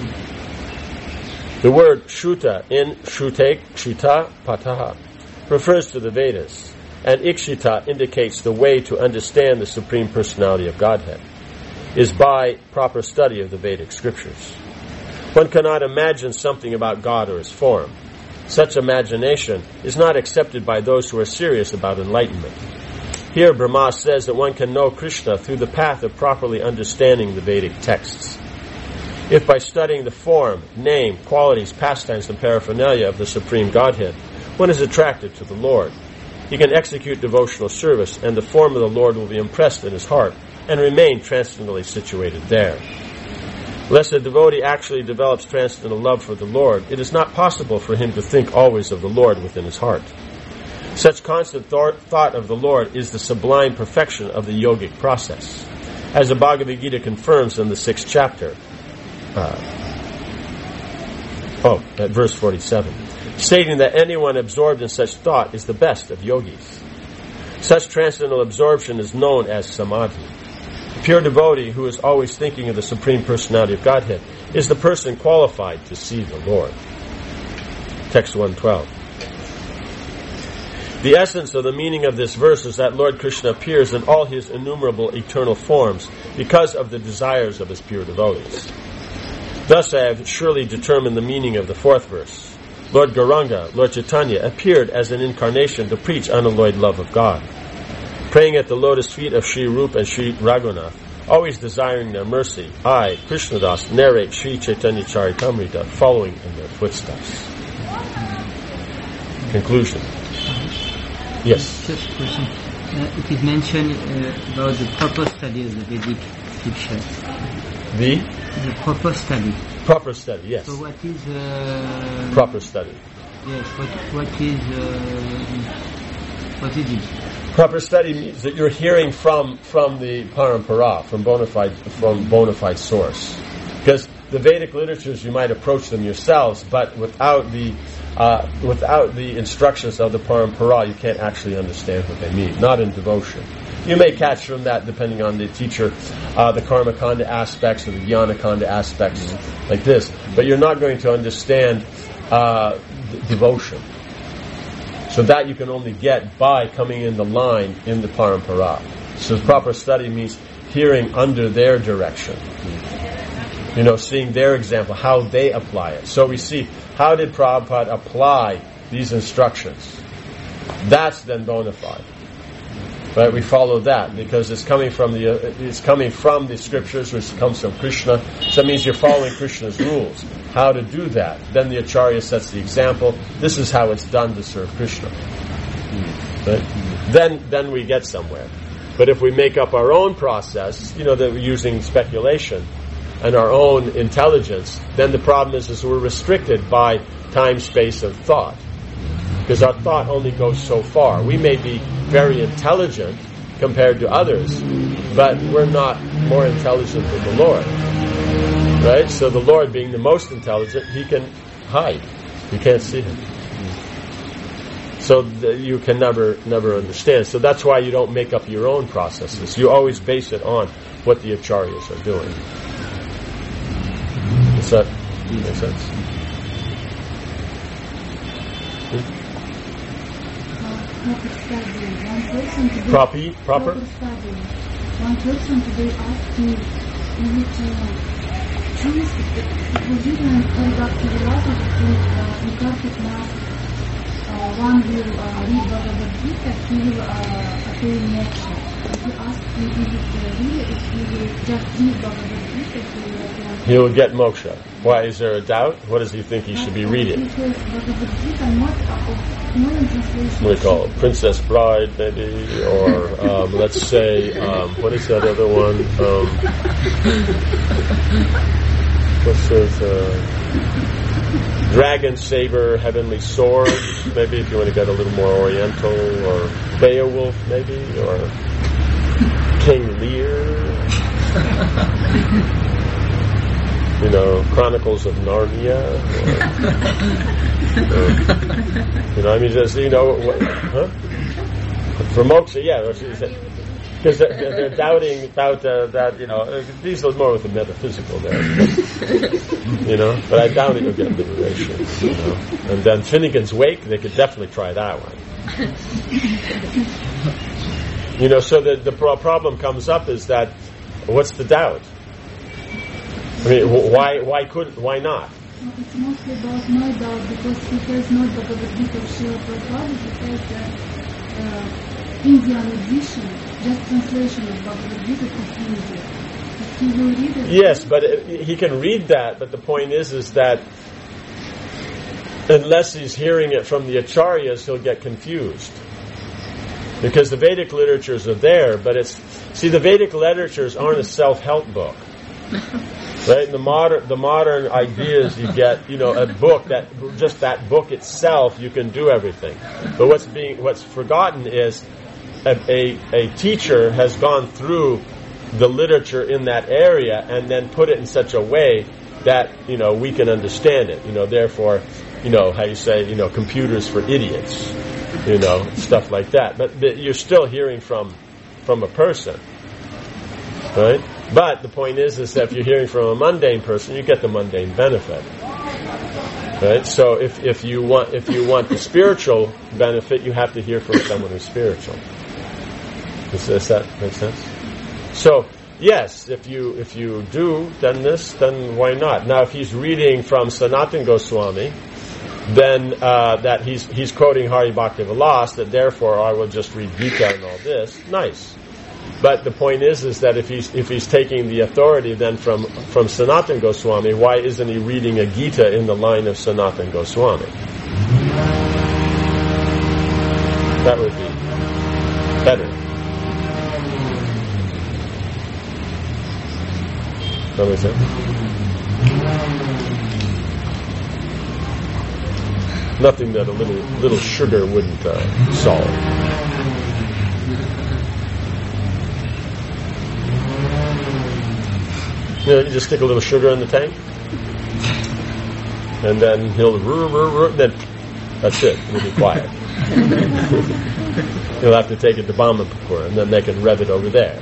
The word Shruta in Shrutek, Kshita, Pataha refers to the Vedas, and Ikshita indicates the way to understand the Supreme Personality of Godhead is by proper study of the Vedic scriptures. One cannot imagine something about God or his form. Such imagination is not accepted by those who are serious about enlightenment. Here Brahma says that one can know Krishna through the path of properly understanding the Vedic texts. If by studying the form, name, qualities, pastimes, and paraphernalia of the Supreme Godhead, one is attracted to the Lord, he can execute devotional service, and the form of the Lord will be impressed in his heart and remain transcendently situated there. Unless a devotee actually develops transcendental love for the Lord, it is not possible for him to think always of the Lord within his heart. Such constant th- thought of the Lord is the sublime perfection of the yogic process. As the Bhagavad Gita confirms in the sixth chapter, uh, oh, at verse forty-seven, stating that anyone absorbed in such thought is the best of yogis. Such transcendental absorption is known as samadhi. A pure devotee who is always thinking of the Supreme Personality of Godhead is the person qualified to see the Lord. Text one twelve. The essence of the meaning of this verse is that Lord Krishna appears in all his innumerable eternal forms because of the desires of his pure devotees. Thus I have surely determined the meaning of the fourth verse. Lord Gauranga, Lord Chaitanya, appeared as an incarnation to preach unalloyed love of God. Praying at the lotus feet of Sri Rupa and Sri Raghunath, always desiring their mercy, I, Krishnadas, narrate Sri Chaitanya Charitamrita, following in their footsteps. Conclusion. Yes. Just a question. Uh, it is mentioned uh, about the proper study of the Vedic scriptures. The? The proper study. Proper study, yes. So what is... Uh, proper study. Yes, what, what is... Uh, what is it? Proper study means that you're hearing from from the parampara, from bona fide, from bona fide source. Because the Vedic literatures, you might approach them yourselves, but without the uh, without the instructions of the parampara, you can't actually understand what they mean. Not in devotion. You may catch from that, depending on the teacher, uh, the karma kanda aspects or the jnana kanda aspects, like this. But you're not going to understand uh, d- devotion. So that you can only get by coming in the line in the parampara. So proper study means hearing under their direction. You know, seeing their example, how they apply it. So we see, how did Prabhupada apply these instructions? That's then bona fide. Right? We follow that because it's coming from the uh, it's coming from the scriptures, which comes from Krishna. So that means you're following Krishna's rules. How to do that? Then the Acharya sets the example. This is how it's done to serve Krishna. Right? Then then we get somewhere. But if we make up our own process, you know, that we're using speculation and our own intelligence, then the problem is, is we're restricted by time, space, and thought. Because our thought only goes so far. We may be very intelligent compared to others, but we're not more intelligent than the Lord. Right? So the Lord, being the most intelligent, he can hide. You can't see him. So the, you can never never understand. So that's why you don't make up your own processes. You always base it on what the acharyas are doing. Does that make sense? Hmm? Proper study. One person to do Proper, proper? proper study. one person today asked me, is it uh, true? It was written in Bhakti-Vilasa that uh, in Kartik Mass, uh, one will uh, read Bhagavad Gita, he will uh, attain moksha. He asked me, is it uh, really, if he will just read Bhagavad Gita, he will attain He will get moksha. Why? Is there a doubt? What does he think he should be reading? He says Bhagavad Gita, not of modern translation. What do we call it? Princess Bride, maybe? Or, um, let's say, um, what is that other one? Um, what's this? Uh, Dragon Saber, Heavenly Sword, maybe, if you want to get a little more oriental. Or Beowulf, maybe? Or King Lear? You know, Chronicles of Narnia. Or, or, you know, I mean, just, you know, what, huh? For moksha, yeah. Because they're, they're doubting about uh, that, you know, these are more with the metaphysical there. You know, but I doubt it you'll get liberation, you know. And then Finnegan's Wake, they could definitely try that one. You know, so the, the pro- problem comes up is that, what's the doubt? I mean, why why couldn't, why not? It's mostly about my doubt, because he has not Bhagavad Gita of Srila Prabhupada, he has the uh, Indian edition, just translation of Bhagavad Gita to Hindi. If he will read it... Yes, but it, he can read that, but the point is, is that unless he's hearing it from the Acharyas, he'll get confused. Because the Vedic literatures are there, but it's... See, the Vedic literatures aren't a self-help book. Right? The modern, the modern ideas you get, you know, a book that, just that book itself, you can do everything. But what's being, what's forgotten is a, a, a teacher has gone through the literature in that area and then put it in such a way that, you know, we can understand it. You know, therefore, you know, how you say, you know, computers for idiots, you know, stuff like that. But, but you're still hearing from, from a person. Right? But the point is, is that if you're hearing from a mundane person, you get the mundane benefit. Right? So if, if you want if you want the spiritual benefit, you have to hear from someone who's spiritual. Does, does that make sense? So yes, if you if you do then this, then why not? Now, if he's reading from Sanatana Goswami, then uh, that he's he's quoting Hari Bhakti Vilas, that therefore I will just read Gita and all this. Nice. But the point is, is that if he's if he's taking the authority then from from Sanatana Goswami, why isn't he reading a Gita in the line of Sanatana Goswami? That would be better. That makes sense? Nothing that a little little sugar wouldn't uh, solve. You know, you just stick a little sugar in the tank, and then he'll rrr, rrr, rrr, then that's it. He'll be quiet. He'll have to take it to Brahmapur, and then they can rev it over there.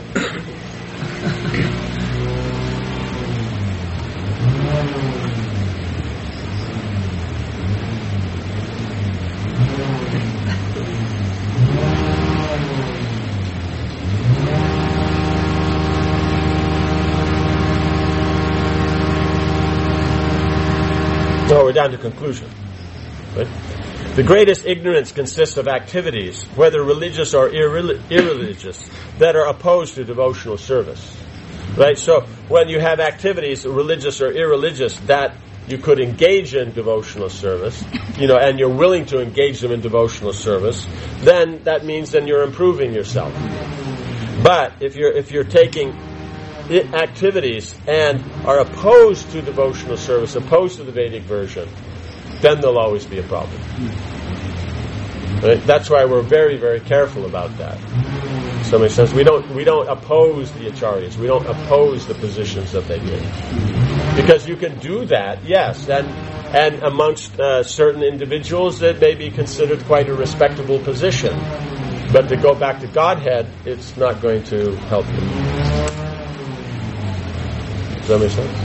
So we're down to conclusion. Right? The greatest ignorance consists of activities, whether religious or irre- irreligious, that are opposed to devotional service. Right? So when you have activities, religious or irreligious, that you could engage in devotional service, you know, and you're willing to engage them in devotional service, then that means then you're improving yourself. But if you're if you're taking activities and are opposed to devotional service, opposed to the Vedic version, then there'll always be a problem. Right? That's why we're very, very careful about that. Does that make sense? We don't we don't oppose the acharyas. We don't oppose the positions that they give. Because you can do that, yes, and and amongst uh, certain individuals that may be considered quite a respectable position. But to go back to Godhead, it's not going to help you. Does that make sense?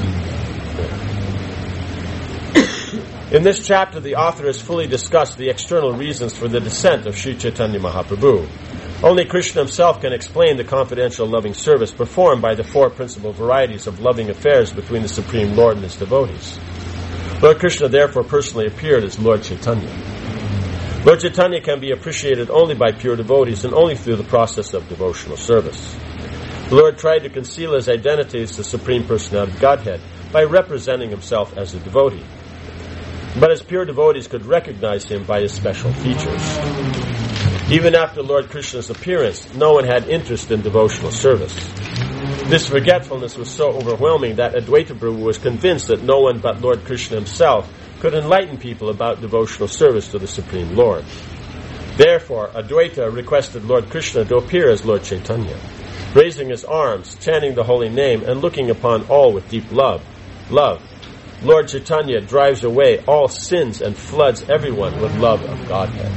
Yeah. In this chapter, the author has fully discussed the external reasons for the descent of Sri Chaitanya Mahaprabhu. Only Krishna himself can explain the confidential loving service performed by the four principal varieties of loving affairs between the Supreme Lord and his devotees. Lord Krishna therefore personally appeared as Lord Chaitanya. Lord Chaitanya can be appreciated only by pure devotees and only through the process of devotional service. The Lord tried to conceal his identity as the Supreme Personality of Godhead by representing himself as a devotee. But his pure devotees could recognize him by his special features. Even after Lord Krishna's appearance, no one had interest in devotional service. This forgetfulness was so overwhelming that Advaita Prabhu was convinced that no one but Lord Krishna himself could enlighten people about devotional service to the Supreme Lord. Therefore, Advaita requested Lord Krishna to appear as Lord Chaitanya, raising his arms, chanting the holy name, and looking upon all with deep love. Love. Lord Chaitanya drives away all sins and floods everyone with love of Godhead.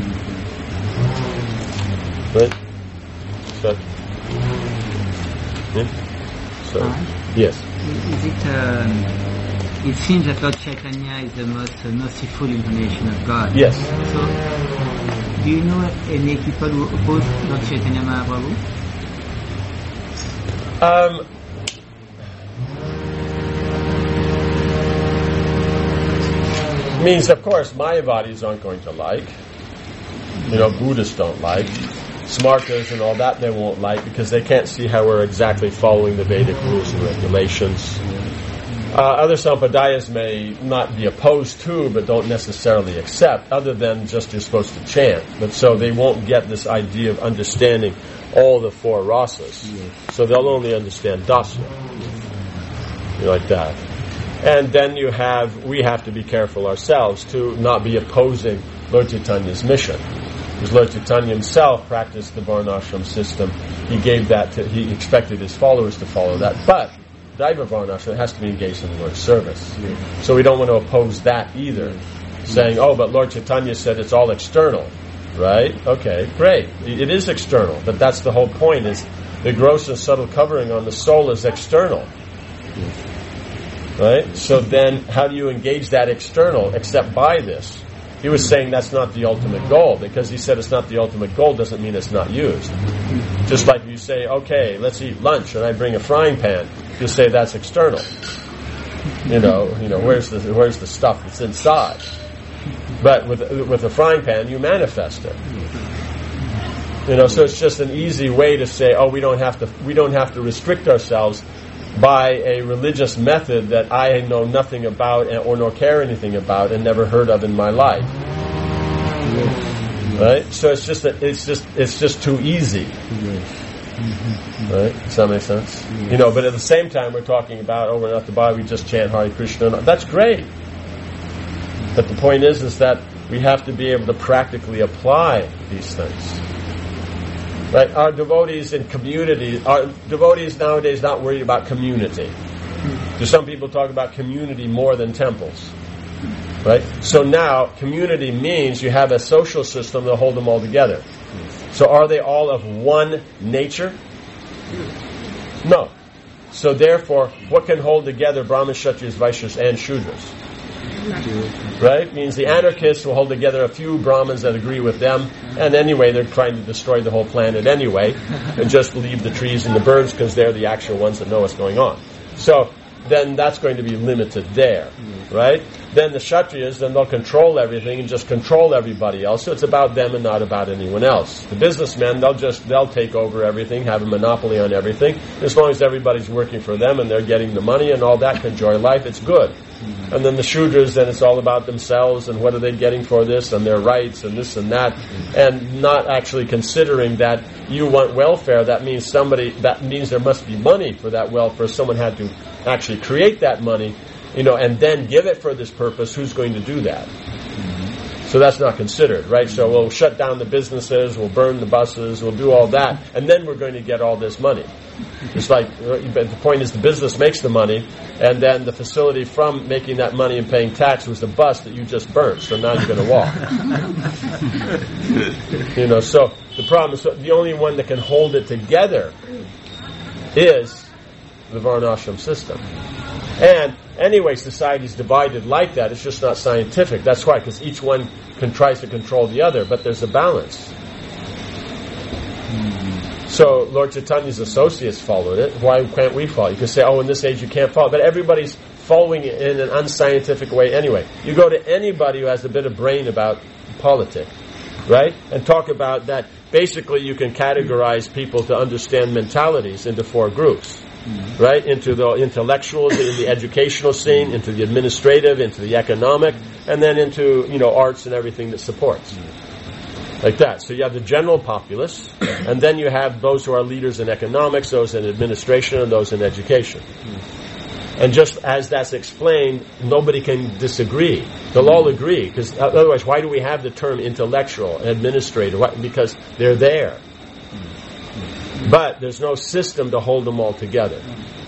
Right? So, yeah? So, yes. Is it, um, it seems that Lord Chaitanya is the most uh, merciful incarnation of God. Yes. So, do you know any people who oppose Lord Chaitanya Mahaprabhu? Um, means, of course, Mayavadis aren't going to like. You know, Buddhists don't like. Smartas and all that they won't like because they can't see how we're exactly following the Vedic rules and regulations. Uh, other sampradayas may not be opposed to, but don't necessarily accept, other than just you're supposed to chant. But so they won't get this idea of understanding all the four rasas. So they'll only understand dasya. Like that. And then you have, we have to be careful ourselves to not be opposing Lord Chaitanya's mission. Because Lord Chaitanya himself practiced the Varnashram system. He gave that to, he expected his followers to follow that. But Daiva Varnashram has to be engaged in the Lord's service. Yeah. So we don't want to oppose that either. Yeah. Saying, oh, but Lord Chaitanya said it's all external. Right? Okay, great. It is external. But that's the whole point, is the gross and subtle covering on the soul is external. Yeah. Right? So then how do you engage that external except by this? He was saying that's not the ultimate goal. Because he said it's not the ultimate goal doesn't mean it's not used. Just like you say, okay, let's eat lunch, and I bring a frying pan. You say that's external. You know, you know, where's the where's the stuff that's inside? But with with a frying pan, you manifest it. You know, so it's just an easy way to say, oh, we don't have to we don't have to restrict ourselves by a religious method that I know nothing about or nor care anything about and never heard of in my life. Right? So it's just that it's just it's just too easy. Right? Does that make sense? You know, but at the same time we're talking about, oh, we're not the body, we just chant Hare Krishna. That's great. But the point is is that we have to be able to practically apply these things. Right? Our devotees in community, our devotees nowadays not worried about community. Do some people talk about community more than temples? Right? So now, community means you have a social system that hold them all together. So are they all of one nature? No. So therefore, what can hold together Brahmins, Kshatriyas, Vaishyas, and Shudras? Right? Means the anarchists will hold together a few Brahmins that agree with them, and anyway, they're trying to destroy the whole planet anyway, and just leave the trees and the birds because they're the actual ones that know what's going on. So, then that's going to be limited there, right? Then the Kshatriyas, then they'll control everything and just control everybody else, so it's about them and not about anyone else. The businessmen, they'll just, they'll take over everything, have a monopoly on everything. As long as everybody's working for them and they're getting the money and all that, can enjoy life, it's good. And then the Shudras, then it's all about themselves and what are they getting for this and their rights and this and that, and not actually considering that you want welfare. That means somebody, that means there must be money for that welfare. Someone had to actually create that money, you know, and then give it for this purpose. Who's going to do that? So that's not considered, right? So we'll shut down the businesses, we'll burn the buses, we'll do all that, and then we're going to get all this money. It's like, but the point is the business makes the money, and then the facility from making that money and paying tax was the bus that you just burnt, so now you're going to walk. You know, so the problem is, so the only one that can hold it together is the Varnashram system. And anyway, society's divided like that. It's just not scientific. That's why, because each one can, tries to control the other, but there's a balance. So Lord Chaitanya's associates followed it. Why can't we follow? You can say, oh, in this age you can't follow. But everybody's following it in an unscientific way anyway. You go to anybody who has a bit of brain about politics, right? And talk about that. Basically, you can categorize people to understand mentalities into four groups, mm-hmm. right? Into the intellectuals, in the educational scene, into the administrative, into the economic, and then into, you know, arts and everything that supports. Mm-hmm. Like that. So you have the general populace, and then you have those who are leaders in economics, those in administration, and those in education. Mm-hmm. And just as that's explained, nobody can disagree. They'll all agree, because otherwise, why do we have the term intellectual, administrator? Why? Because they're there. But there's no system to hold them all together.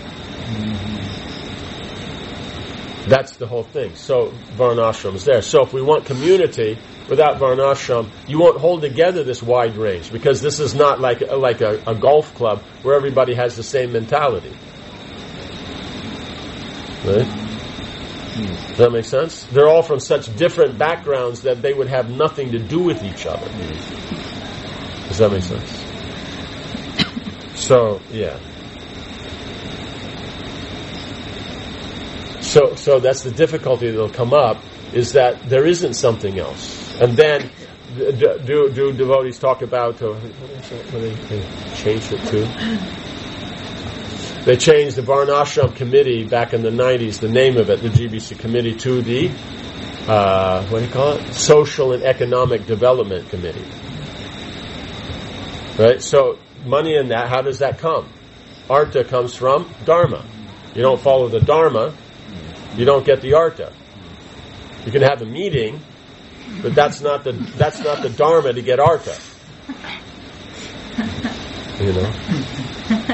That's the whole thing. So Varnashram is there. So if we want community without Varnashram, you won't hold together this wide range, because this is not like like a, a golf club where everybody has the same mentality. Right? Does that make sense? They're all from such different backgrounds that they would have nothing to do with each other. Does that make sense? So, yeah. So, so that's the difficulty that'll come up, is that there isn't something else. And then, do, do, do devotees talk about, uh, what they, they changed it to? They changed the Varnashram committee back in the nineties, the name of it, the G B C committee, to the, uh, what do you call it? Social and Economic Development Committee. Right? So, money in that, how does that come? Artha comes from Dharma. You don't follow the Dharma, you don't get the Artha. You can have a meeting, but that's not the, that's not the Dharma to get Artha. You know?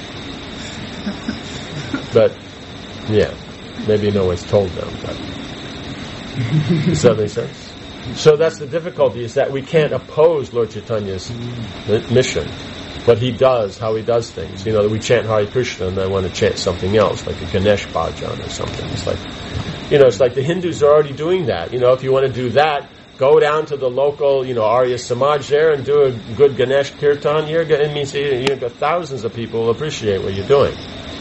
But, yeah, maybe no one's told them. But does that make sense? So that's the difficulty, is that we can't oppose Lord Chaitanya's mission, what he does, how he does things. You know, we chant Hare Krishna and I want to chant something else, like a Ganesh bhajan or something. It's like, you know, it's like the Hindus are already doing that. You know, if you want to do that, go down to the local, you know, Arya Samaj there and do a good Ganesh kirtan. You're, it means you've got thousands of people will appreciate what you're doing.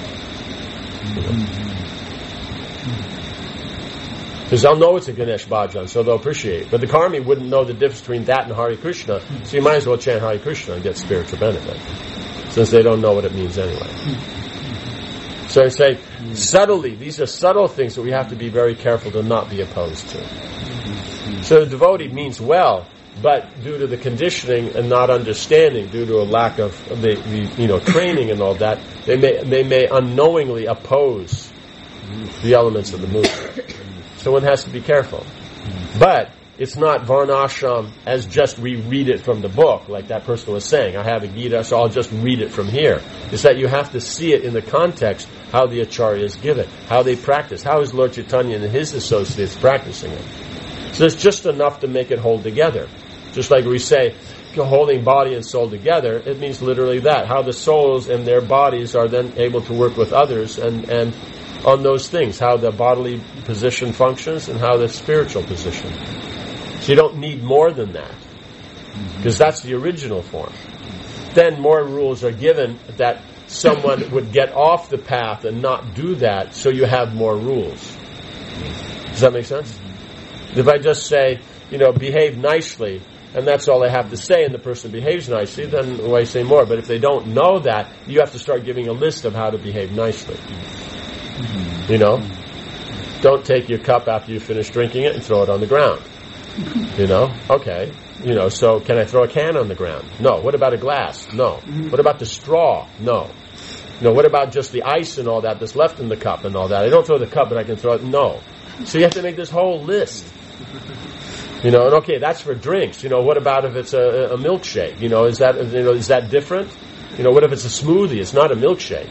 Because they'll know it's a Ganesh bhajan, so they'll appreciate it. But the karmi wouldn't know the difference between that and Hare Krishna, so you might as well chant Hare Krishna and get spiritual benefit, since they don't know what it means anyway. So I say, subtly, these are subtle things that we have to be very careful to not be opposed to. So the devotee means well, but due to the conditioning and not understanding, due to a lack of the, the you know training and all that, they may they may unknowingly oppose the elements of the movement. So one has to be careful. But it's not Varnashram as just we read it from the book, like that person was saying. I have a Gita, so I'll just read it from here. It's that you have to see it in the context, how the acharyas give it, how they practice, how is Lord Chaitanya and his associates practicing it. So it's just enough to make it hold together. Just like we say, holding body and soul together, it means literally that. How the souls and their bodies are then able to work with others and, and on those things, how the bodily position functions and how the spiritual position. So you don't need more than that, because that's the original form. Then more rules are given that someone would get off the path and not do that, so you have more rules. Does that make sense? If I just say, you know, behave nicely, and that's all I have to say, and the person behaves nicely, then why say more? But if they don't know that, you have to start giving a list of how to behave nicely. You know? Don't take your cup after you finish drinking it and throw it on the ground. You know? Okay. You know, so can I throw a can on the ground? No. What about a glass? No. What about the straw? No. You know, what about just the ice and all that that's left in the cup and all that? I don't throw the cup, but I can throw it. No. So you have to make this whole list. You know, and okay, that's for drinks. You know, what about if it's a, a milkshake? You know, is that you know is that different? You know, what if it's a smoothie? It's not a milkshake.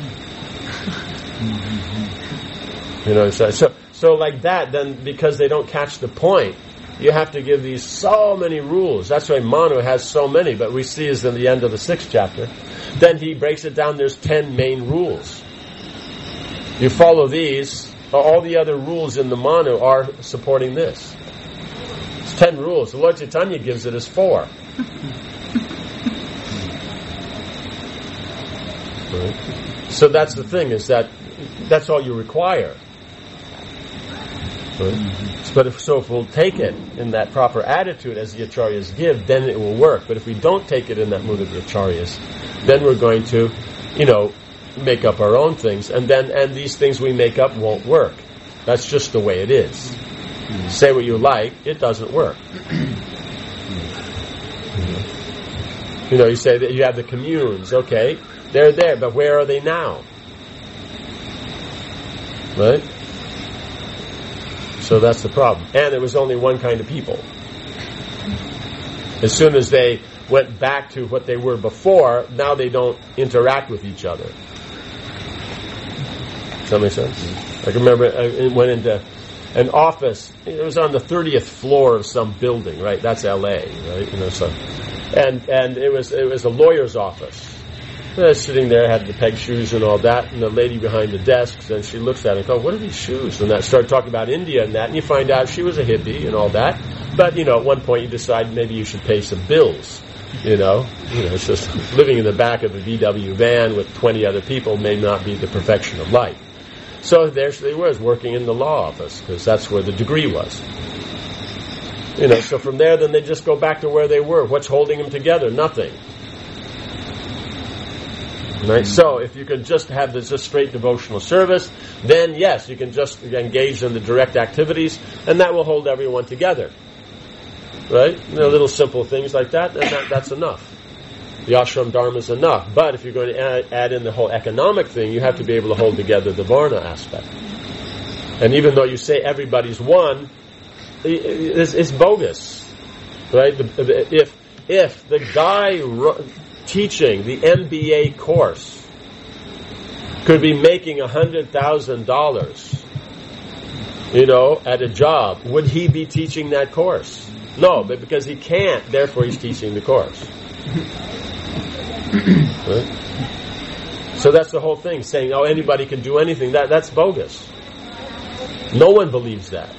You know, so so, so like that. Then because they don't catch the point, you have to give these so many rules. That's why Manu has so many. But we see is in the end of the sixth chapter. Then he breaks it down. There's ten main rules. You follow these. All the other rules in the Manu are supporting this. It's ten rules. The Lord Chaitanya gives it as four. Right? So that's the thing, is that that's all you require. Right? But if, so if we'll take it in that proper attitude as the Acharyas give, then it will work. But if we don't take it in that mood of the Acharyas, then we're going to, you know, make up our own things, and then and these things we make up won't work. That's just the way it is. Mm-hmm. Say what you like, it doesn't work. Mm-hmm. You know, you say that you have the communes, okay, they're there, but where are they now? Right? So that's the problem. And there was only one kind of people. As soon as they went back to what they were before, now they don't interact with each other. Does that make sense? I can remember I went into an office. It was on the thirtieth floor of some building, right? That's L A, right? You know, so and and it was it was a lawyer's office. And I was sitting there, had the peg shoes and all that, and the lady behind the desk, and she looks at it and goes, "What are these shoes?" And that started talking about India and that, and you find out she was a hippie and all that. But you know, at one point you decide maybe you should pay some bills. You know, you know, it's just living in the back of a V W van with twenty other people may not be the perfection of life. So there she was, working in the law office, because that's where the degree was. You know, so from there, then they just go back to where they were. What's holding them together? Nothing. Right? So if you can just have this just straight devotional service, then yes, you can just engage in the direct activities, and that will hold everyone together. Right? You know, little simple things like that, and that, that's enough. The ashram dharma is enough. But if you're going to add, add in the whole economic thing, you have to be able to hold together the varna aspect. And even though you say everybody's one, it's, it's bogus. Right? The, the, if if the guy ru- teaching the M B A course could be making a hundred thousand dollars, you know, at a job, would he be teaching that course? No, but because he can't, therefore he's teaching the course. Right? So that's the whole thing, saying, oh, anybody can do anything. That That's bogus. No one believes that.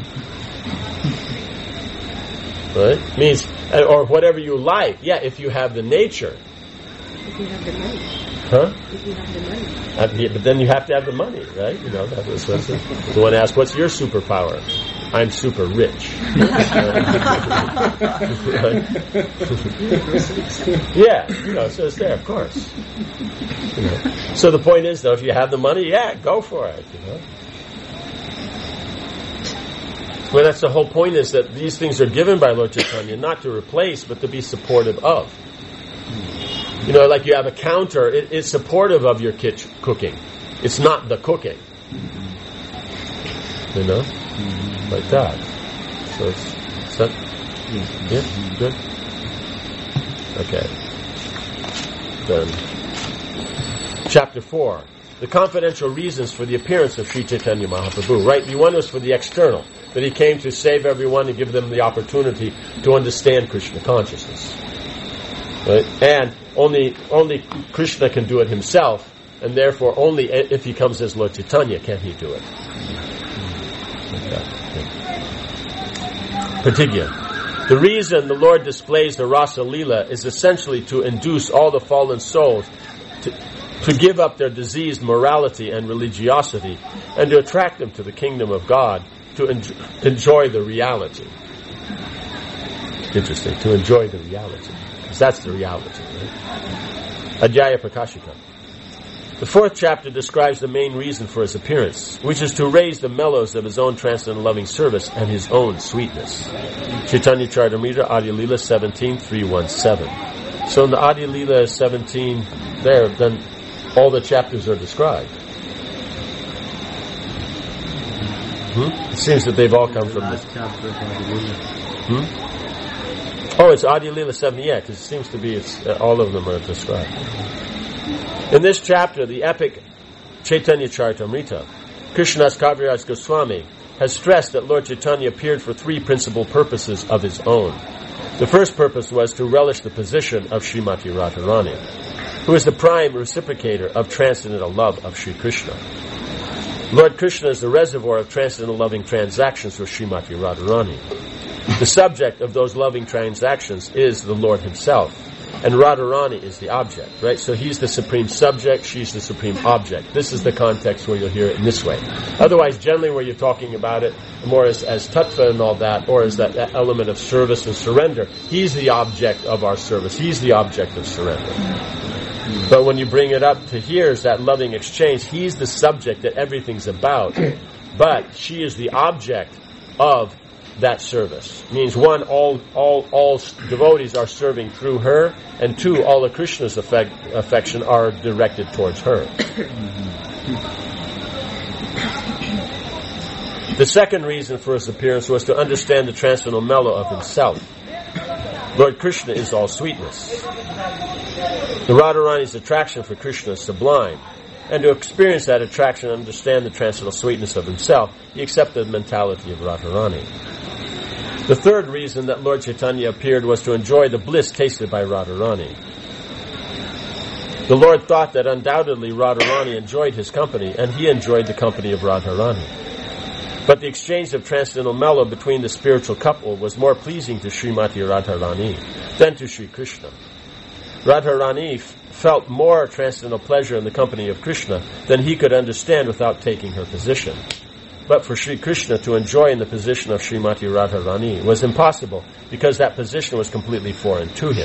Right? Means, or whatever you like. Yeah, if you have the nature. If you have the money. Huh? If you have the money. Uh, yeah, but then you have to have the money, right? You know, that was what's the, the one asked, what's your superpower? I'm super rich. Yeah, you know, so it's there, of course. You know. So the point is, though, if you have the money, yeah, go for it, you know. Well, that's the whole point, is that these things are given by Lord Chaitanya, not to replace, but to be supportive of. You know, like you have a counter, it, it's supportive of your kitchen cooking. It's not the cooking. You know? Like that. So it's, is that, yeah, good? Okay. Then, chapter four. The confidential reasons for the appearance of Sri Chaitanya Mahaprabhu. Right? The one was for the external, that he came to save everyone and give them the opportunity to understand Krishna consciousness. Right? And only only Krishna can do it himself, and therefore only if he comes as Lord Chaitanya can he do it. Pratigya. The reason the Lord displays the Rasa Leela is essentially to induce all the fallen souls to, to give up their diseased morality and religiosity, and to attract them to the kingdom of God, to en- enjoy the reality. Interesting, to enjoy the reality. Because that's the reality, right? Adhyaya Prakashika. The fourth chapter describes the main reason for his appearance, which is to raise the mellows of his own transcendental loving service and his own sweetness. Chaitanya Charitamrita, Adi Leela seventeen, three seventeen. So in the Adi Leela seventeen there, then all the chapters are described. Hmm? It seems that they've all come from this. Hmm? Oh, it's Adi Leela seventy, yeah, because it seems to be it's, uh, all of them are described. In this chapter, the epic Chaitanya Charitamrita, Krishnadas Kaviraj Goswami has stressed that Lord Chaitanya appeared for three principal purposes of his own. The first purpose was to relish the position of Srimati Radharani, who is the prime reciprocator of transcendental love of Sri Krishna. Lord Krishna is the reservoir of transcendental loving transactions for Srimati Radharani. The subject of those loving transactions is the Lord himself, And Radharani is the object, right? So he's the supreme subject, she's the supreme object. This is the context where you'll hear it in this way. Otherwise, generally where you're talking about it more as, as tattva and all that, or as that, that element of service and surrender, he's the object of our service. He's the object of surrender. But when you bring it up to here, is that loving exchange, he's the subject that everything's about, but she is the object of that service. Means one, all all all devotees are serving through her, and two, all of Krishna's affect, affection are directed towards her. The second reason for his appearance was to understand the transcendental mellow of himself. Lord Krishna is all sweetness. The Radharani's attraction for Krishna is sublime. And to experience that attraction and understand the transcendental sweetness of himself, he accepted the mentality of Radharani. The third reason that Lord Chaitanya appeared was to enjoy the bliss tasted by Radharani. The Lord thought that undoubtedly Radharani enjoyed his company, and he enjoyed the company of Radharani. But the exchange of transcendental mellow between the spiritual couple was more pleasing to Srimati Radharani than to Sri Krishna. Radharani f- felt more transcendental pleasure in the company of Krishna than he could understand without taking her position. But for Sri Krishna to enjoy in the position of Srimati Radharani was impossible, because that position was completely foreign to him.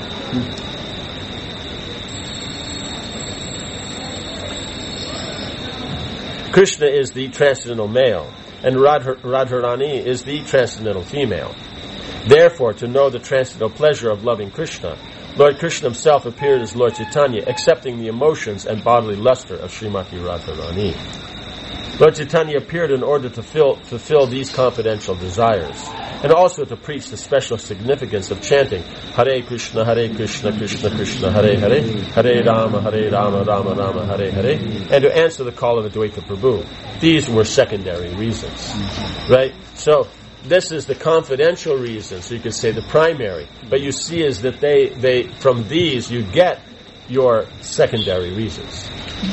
Krishna is the transcendental male, and Radha- Radharani is the transcendental female. Therefore, to know the transcendental pleasure of loving Krishna, Lord Krishna himself appeared as Lord Chaitanya, accepting the emotions and bodily luster of Srimati Radharani. Lord Chaitanya appeared in order to fill, fulfill these confidential desires, and also to preach the special significance of chanting Hare Krishna, Hare Krishna, Krishna Krishna, Hare Hare, Hare Rama, Hare Rama, Rama Rama, Hare Hare, and to answer the call of Advaita Prabhu. These were secondary reasons, right? So, this is the confidential reason, so you could say the primary. But you see is that they, they from these you get your secondary reasons.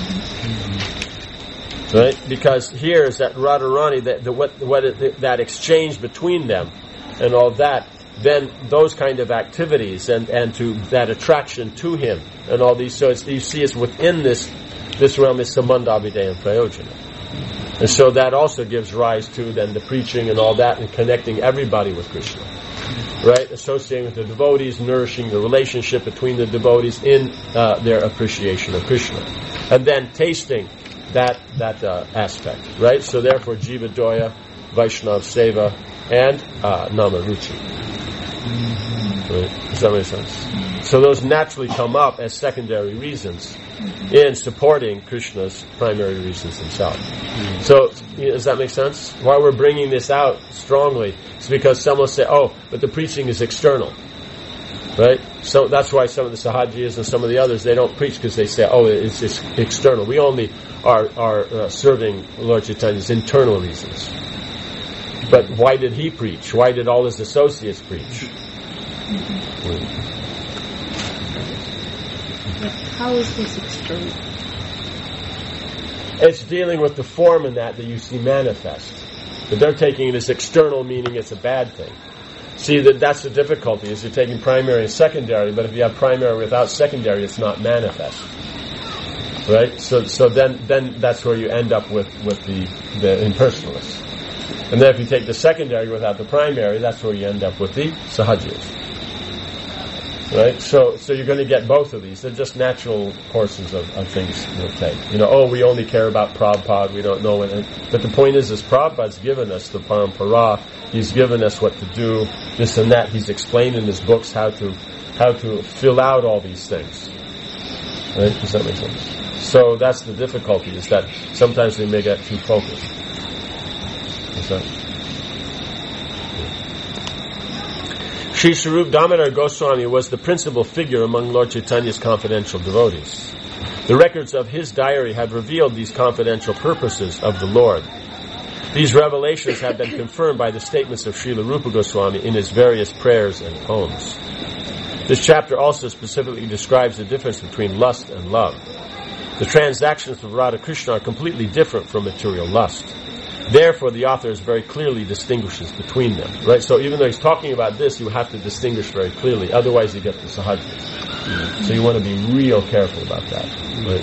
Right? Because here is that Radharani, that the, what, what it, that exchange between them and all that, then those kind of activities and, and to that attraction to him and all these, so it's, you see it's within this this realm is Sambandha Abhideya and Prayojana. And so that also gives rise to then the preaching and all that and connecting everybody with Krishna. Right? Associating with the devotees, nourishing the relationship between the devotees in uh, their appreciation of Krishna. And then tasting that that uh, aspect. Right? So therefore Jiva Doya, Vaishnav Seva, and uh, Nama Ruchi. Right? Does that make sense? So those naturally come up as secondary reasons in supporting Krishna's primary reasons himself. Mm. So, does that make sense? Why we're bringing this out strongly is because some will say, oh, but the preaching is external. Right? So that's why some of the Sahajiyas and some of the others, they don't preach because they say, oh, it's, it's external. We only are, are uh, serving Lord Chaitanya's internal reasons. But why did he preach? Why did all his associates preach? Mm. How is this external? It's dealing with the form in that that you see manifest. But they're taking it as external, meaning it's a bad thing. See, that that's the difficulty, is you're taking primary and secondary, but if you have primary without secondary, it's not manifest. Right? So so then then that's where you end up with, with the, the impersonalists. And then if you take the secondary without the primary, that's where you end up with the Sahajiyas. Right? So so you're going to get both of these. They're just natural courses of, of things you'll take. You know, oh, we only care about Prabhupada, we don't know it. But the point is, is Prabhupada's given us the parampara, he's given us what to do, this and that. He's explained in his books how to how to fill out all these things. Right? Does that make sense? So that's the difficulty, is that sometimes we may get too focused. Is that Sri Swarup Damodar Goswami was the principal figure among Lord Chaitanya's confidential devotees. The records of his diary have revealed these confidential purposes of the Lord. These revelations have been confirmed by the statements of Srila Rupa Goswami in his various prayers and poems. This chapter also specifically describes the difference between lust and love. The transactions of Radha Krishna are completely different from material lust. Therefore, the author is very clearly distinguishes between them. Right? So even though he's talking about this, you have to distinguish very clearly. Otherwise, you get the sahajis. So you want to be real careful about that. Right?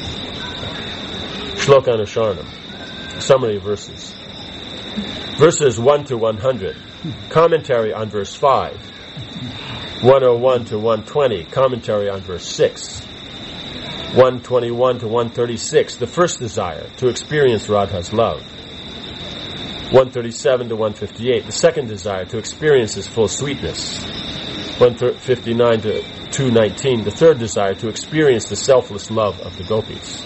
Shloka Anusharanam. Summary of verses. Verses one to one hundred. Commentary on verse five. one oh one to one twenty. Commentary on verse six. one twenty-one to one thirty-six. The first desire, to experience Radha's love. one thirty-seven to one fifty-eight. The second desire, to experience his full sweetness. one fifty-nine to two nineteen. The third desire, to experience the selfless love of the gopis.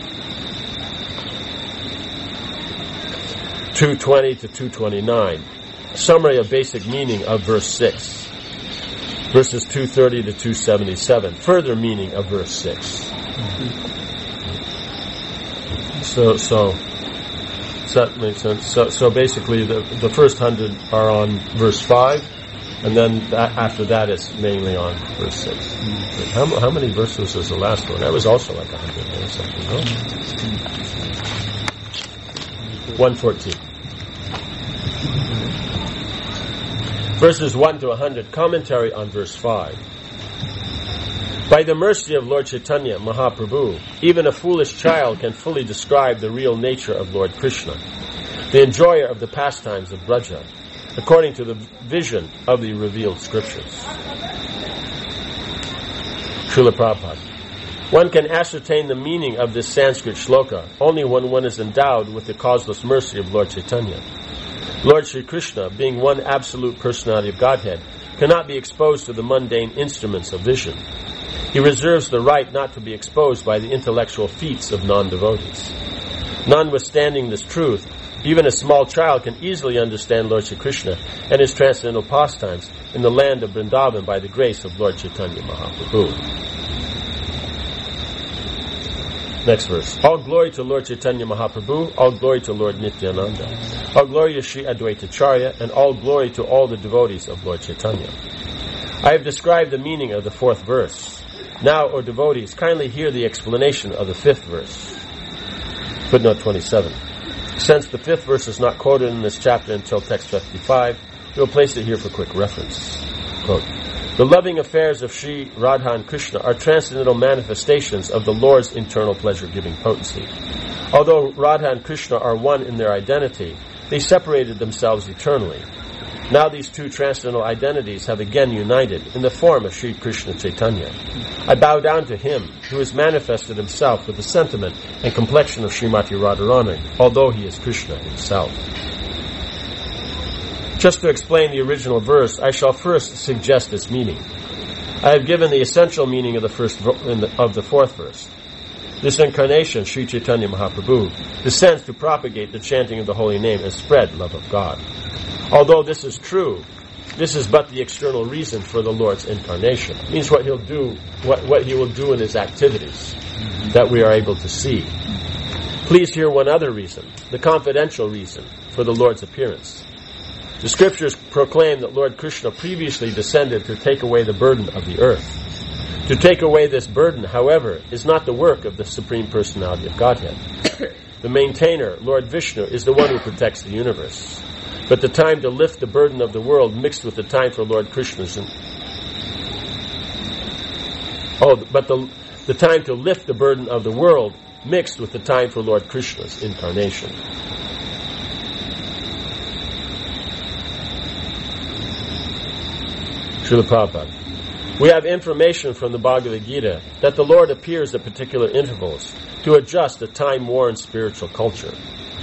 two twenty to two twenty-nine. A summary of basic meaning of verse six. Verses two thirty to two seventy-seven. Further meaning of verse six. So, so, does that make sense? So, so basically the, the first hundred are on verse five, and then that, after that it's mainly on verse six. How, how many verses was the last one? That was also like a hundred or something, no? one fourteen. Verses one to one hundred, commentary on verse five. By the mercy of Lord Chaitanya Mahaprabhu, even a foolish child can fully describe the real nature of Lord Krishna, the enjoyer of the pastimes of Braja, according to the vision of the revealed scriptures. Srila Prabhupada. One can ascertain the meaning of this Sanskrit shloka only when one is endowed with the causeless mercy of Lord Chaitanya. Lord Sri Krishna, being one absolute personality of Godhead, cannot be exposed to the mundane instruments of vision. He reserves the right not to be exposed by the intellectual feats of non-devotees. Notwithstanding this truth, even a small child can easily understand Lord Sri Krishna and his transcendental pastimes in the land of Vrindavan by the grace of Lord Chaitanya Mahaprabhu. Next verse. All glory to Lord Chaitanya Mahaprabhu, all glory to Lord Nityananda, all glory to Sri Advaita Charya, and all glory to all the devotees of Lord Chaitanya. I have described the meaning of the fourth verse. Now, O devotees, kindly hear the explanation of the fifth verse. Footnote twenty-seven. Since the fifth verse is not quoted in this chapter until text fifty-five, we will place it here for quick reference. Quote, the loving affairs of Sri Radha and Krishna are transcendental manifestations of the Lord's internal pleasure-giving potency. Although Radha and Krishna are one in their identity, they separated themselves eternally. Now these two transcendental identities have again united in the form of Sri Krishna Chaitanya. I bow down to him who has manifested himself with the sentiment and complexion of Srimati Radharani, although he is Krishna himself. Just to explain the original verse, I shall first suggest its meaning. I have given the essential meaning of the first in the, of the fourth verse. This incarnation, Sri Chaitanya Mahaprabhu, descends to propagate the chanting of the holy name and spread love of God. Although this is true, this is but the external reason for the Lord's incarnation. It means what he'll do, what, what he will do in his activities that we are able to see. Please hear one other reason, the confidential reason for the Lord's appearance. The scriptures proclaim that Lord Krishna previously descended to take away the burden of the earth. To take away this burden, however, is not the work of the Supreme Personality of Godhead. The maintainer, Lord Vishnu, is the one who protects the universe. But the time to lift the burden of the world mixed with the time for Lord Krishna's in- Oh, but the the time to lift the burden of the world mixed with the time for Lord Krishna's incarnation. Srila Prabhupada. We have information from the Bhagavad Gita that the Lord appears at particular intervals to adjust a time-worn spiritual culture.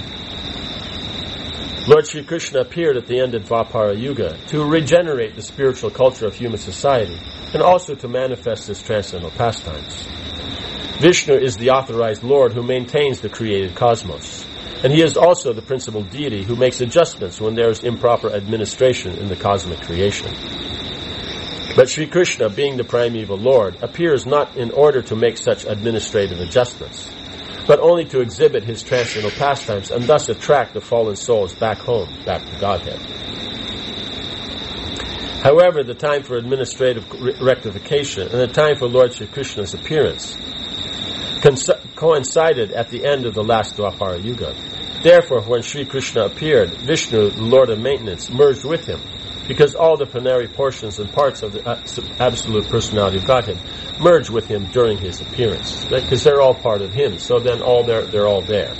Lord Sri Krishna appeared at the end of Dvapara Yuga to regenerate the spiritual culture of human society and also to manifest his transcendental pastimes. Vishnu is the authorized Lord who maintains the created cosmos, and he is also the principal deity who makes adjustments when there is improper administration in the cosmic creation. But Sri Krishna, being the primeval Lord, appears not in order to make such administrative adjustments, but only to exhibit his transcendental pastimes and thus attract the fallen souls back home, back to Godhead. However, the time for administrative rectification and the time for Lord Sri Krishna's appearance coincided at the end of the last Dwapara Yuga, Therefore, when Sri Krishna appeared, Vishnu, the Lord of Maintenance, merged with him, because all the plenary portions and parts of the absolute personality of Godhead merge with him during his appearance, right? Because they're all part of him. So then all they're, they're all there.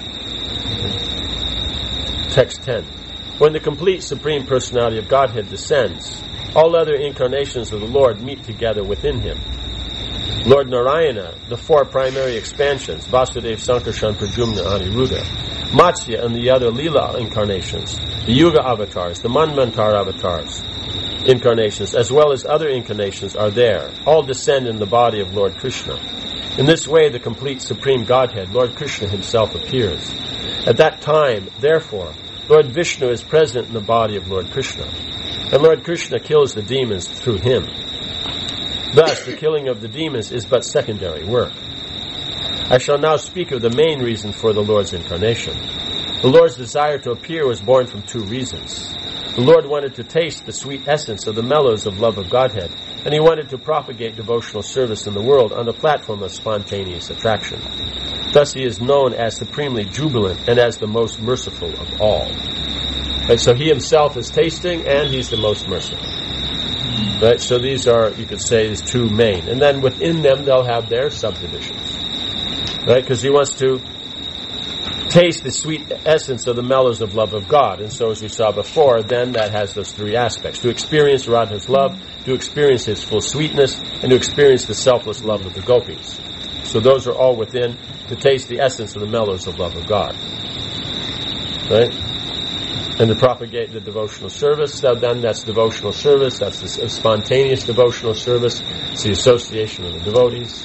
Text ten. When the complete Supreme Personality of Godhead descends, all other incarnations of the Lord meet together within him. Lord Narayana, the four primary expansions, Vasudeva, Sankarshan, Pradyumna, Aniruddha, Matsya and the other Leela incarnations, the Yuga avatars, the Manvantar avatars, incarnations, as well as other incarnations are there. All descend in the body of Lord Krishna. In this way, the complete Supreme Godhead, Lord Krishna himself, appears. At that time, therefore, Lord Vishnu is present in the body of Lord Krishna, and Lord Krishna kills the demons through him. Thus, the killing of the demons is but secondary work. I shall now speak of the main reason for the Lord's incarnation. The Lord's desire to appear was born from two reasons. The Lord wanted to taste the sweet essence of the mellows of love of Godhead, and he wanted to propagate devotional service in the world on the platform of spontaneous attraction. Thus he is known as supremely jubilant and as the most merciful of all. Right, so he himself is tasting, and he's the most merciful. Right, so these are, you could say, his two main. And then within them, they'll have their subdivisions. Right, because he wants to taste the sweet essence of the mellows of love of God. And so as we saw before, then that has those three aspects. To experience Radha's love, to experience his full sweetness, and to experience the selfless love of the gopis. So those are all within, to taste the essence of the mellows of love of God. Right? And to propagate the devotional service. So then that's devotional service, that's the spontaneous devotional service, it's the association of the devotees.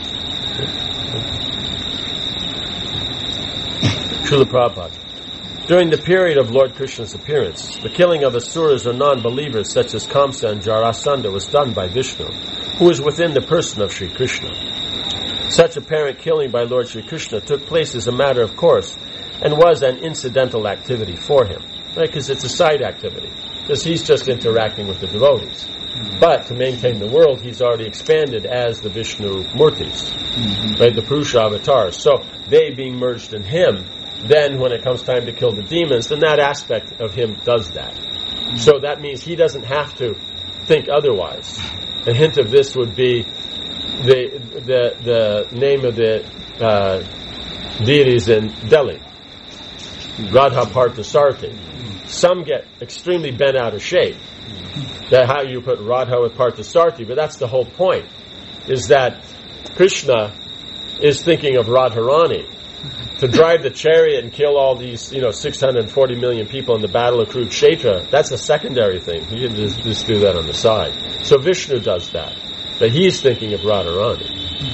Srila Prabhupada. During the period of Lord Krishna's appearance, the killing of asuras or non-believers such as Kamsa and Jarasandha was done by Vishnu, who is within the person of Sri Krishna. Such apparent killing by Lord Sri Krishna took place as a matter of course and was an incidental activity for him, right? Because it's a side activity, because he's just interacting with the devotees. But to maintain the world, he's already expanded as the Vishnu Murtis, mm-hmm. right? The Purusha avatars. So they being merged in him, then when it comes time to kill the demons, then that aspect of him does that. Mm-hmm. So that means he doesn't have to think otherwise. A hint of this would be the the the name of the uh, deities in Delhi, Radha Parthasarthi. Some get extremely bent out of shape. That how you put Radha with Parthasarthi, but that's the whole point, is that Krishna is thinking of Radharani. To drive the chariot and kill all these, you know, six hundred forty million people in the Battle of Kurukshetra, that's a secondary thing. He didn't just, just do that on the side. So Vishnu does that. But he's thinking of Radharani.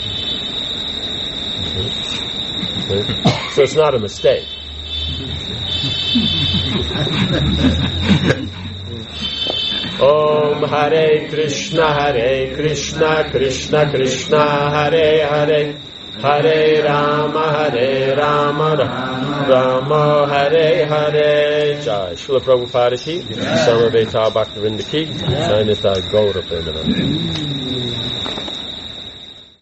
Mm-hmm. Okay. So it's not a mistake. Om Hare Krishna, Hare Krishna, Krishna Krishna, Hare Hare, Hare Rama, Hare Rama, Rama Hare Hare. Jai Srila Prabhupada ki, Samaveta Bhaktivinoda ki, Jai Nitya Gaura Premananda.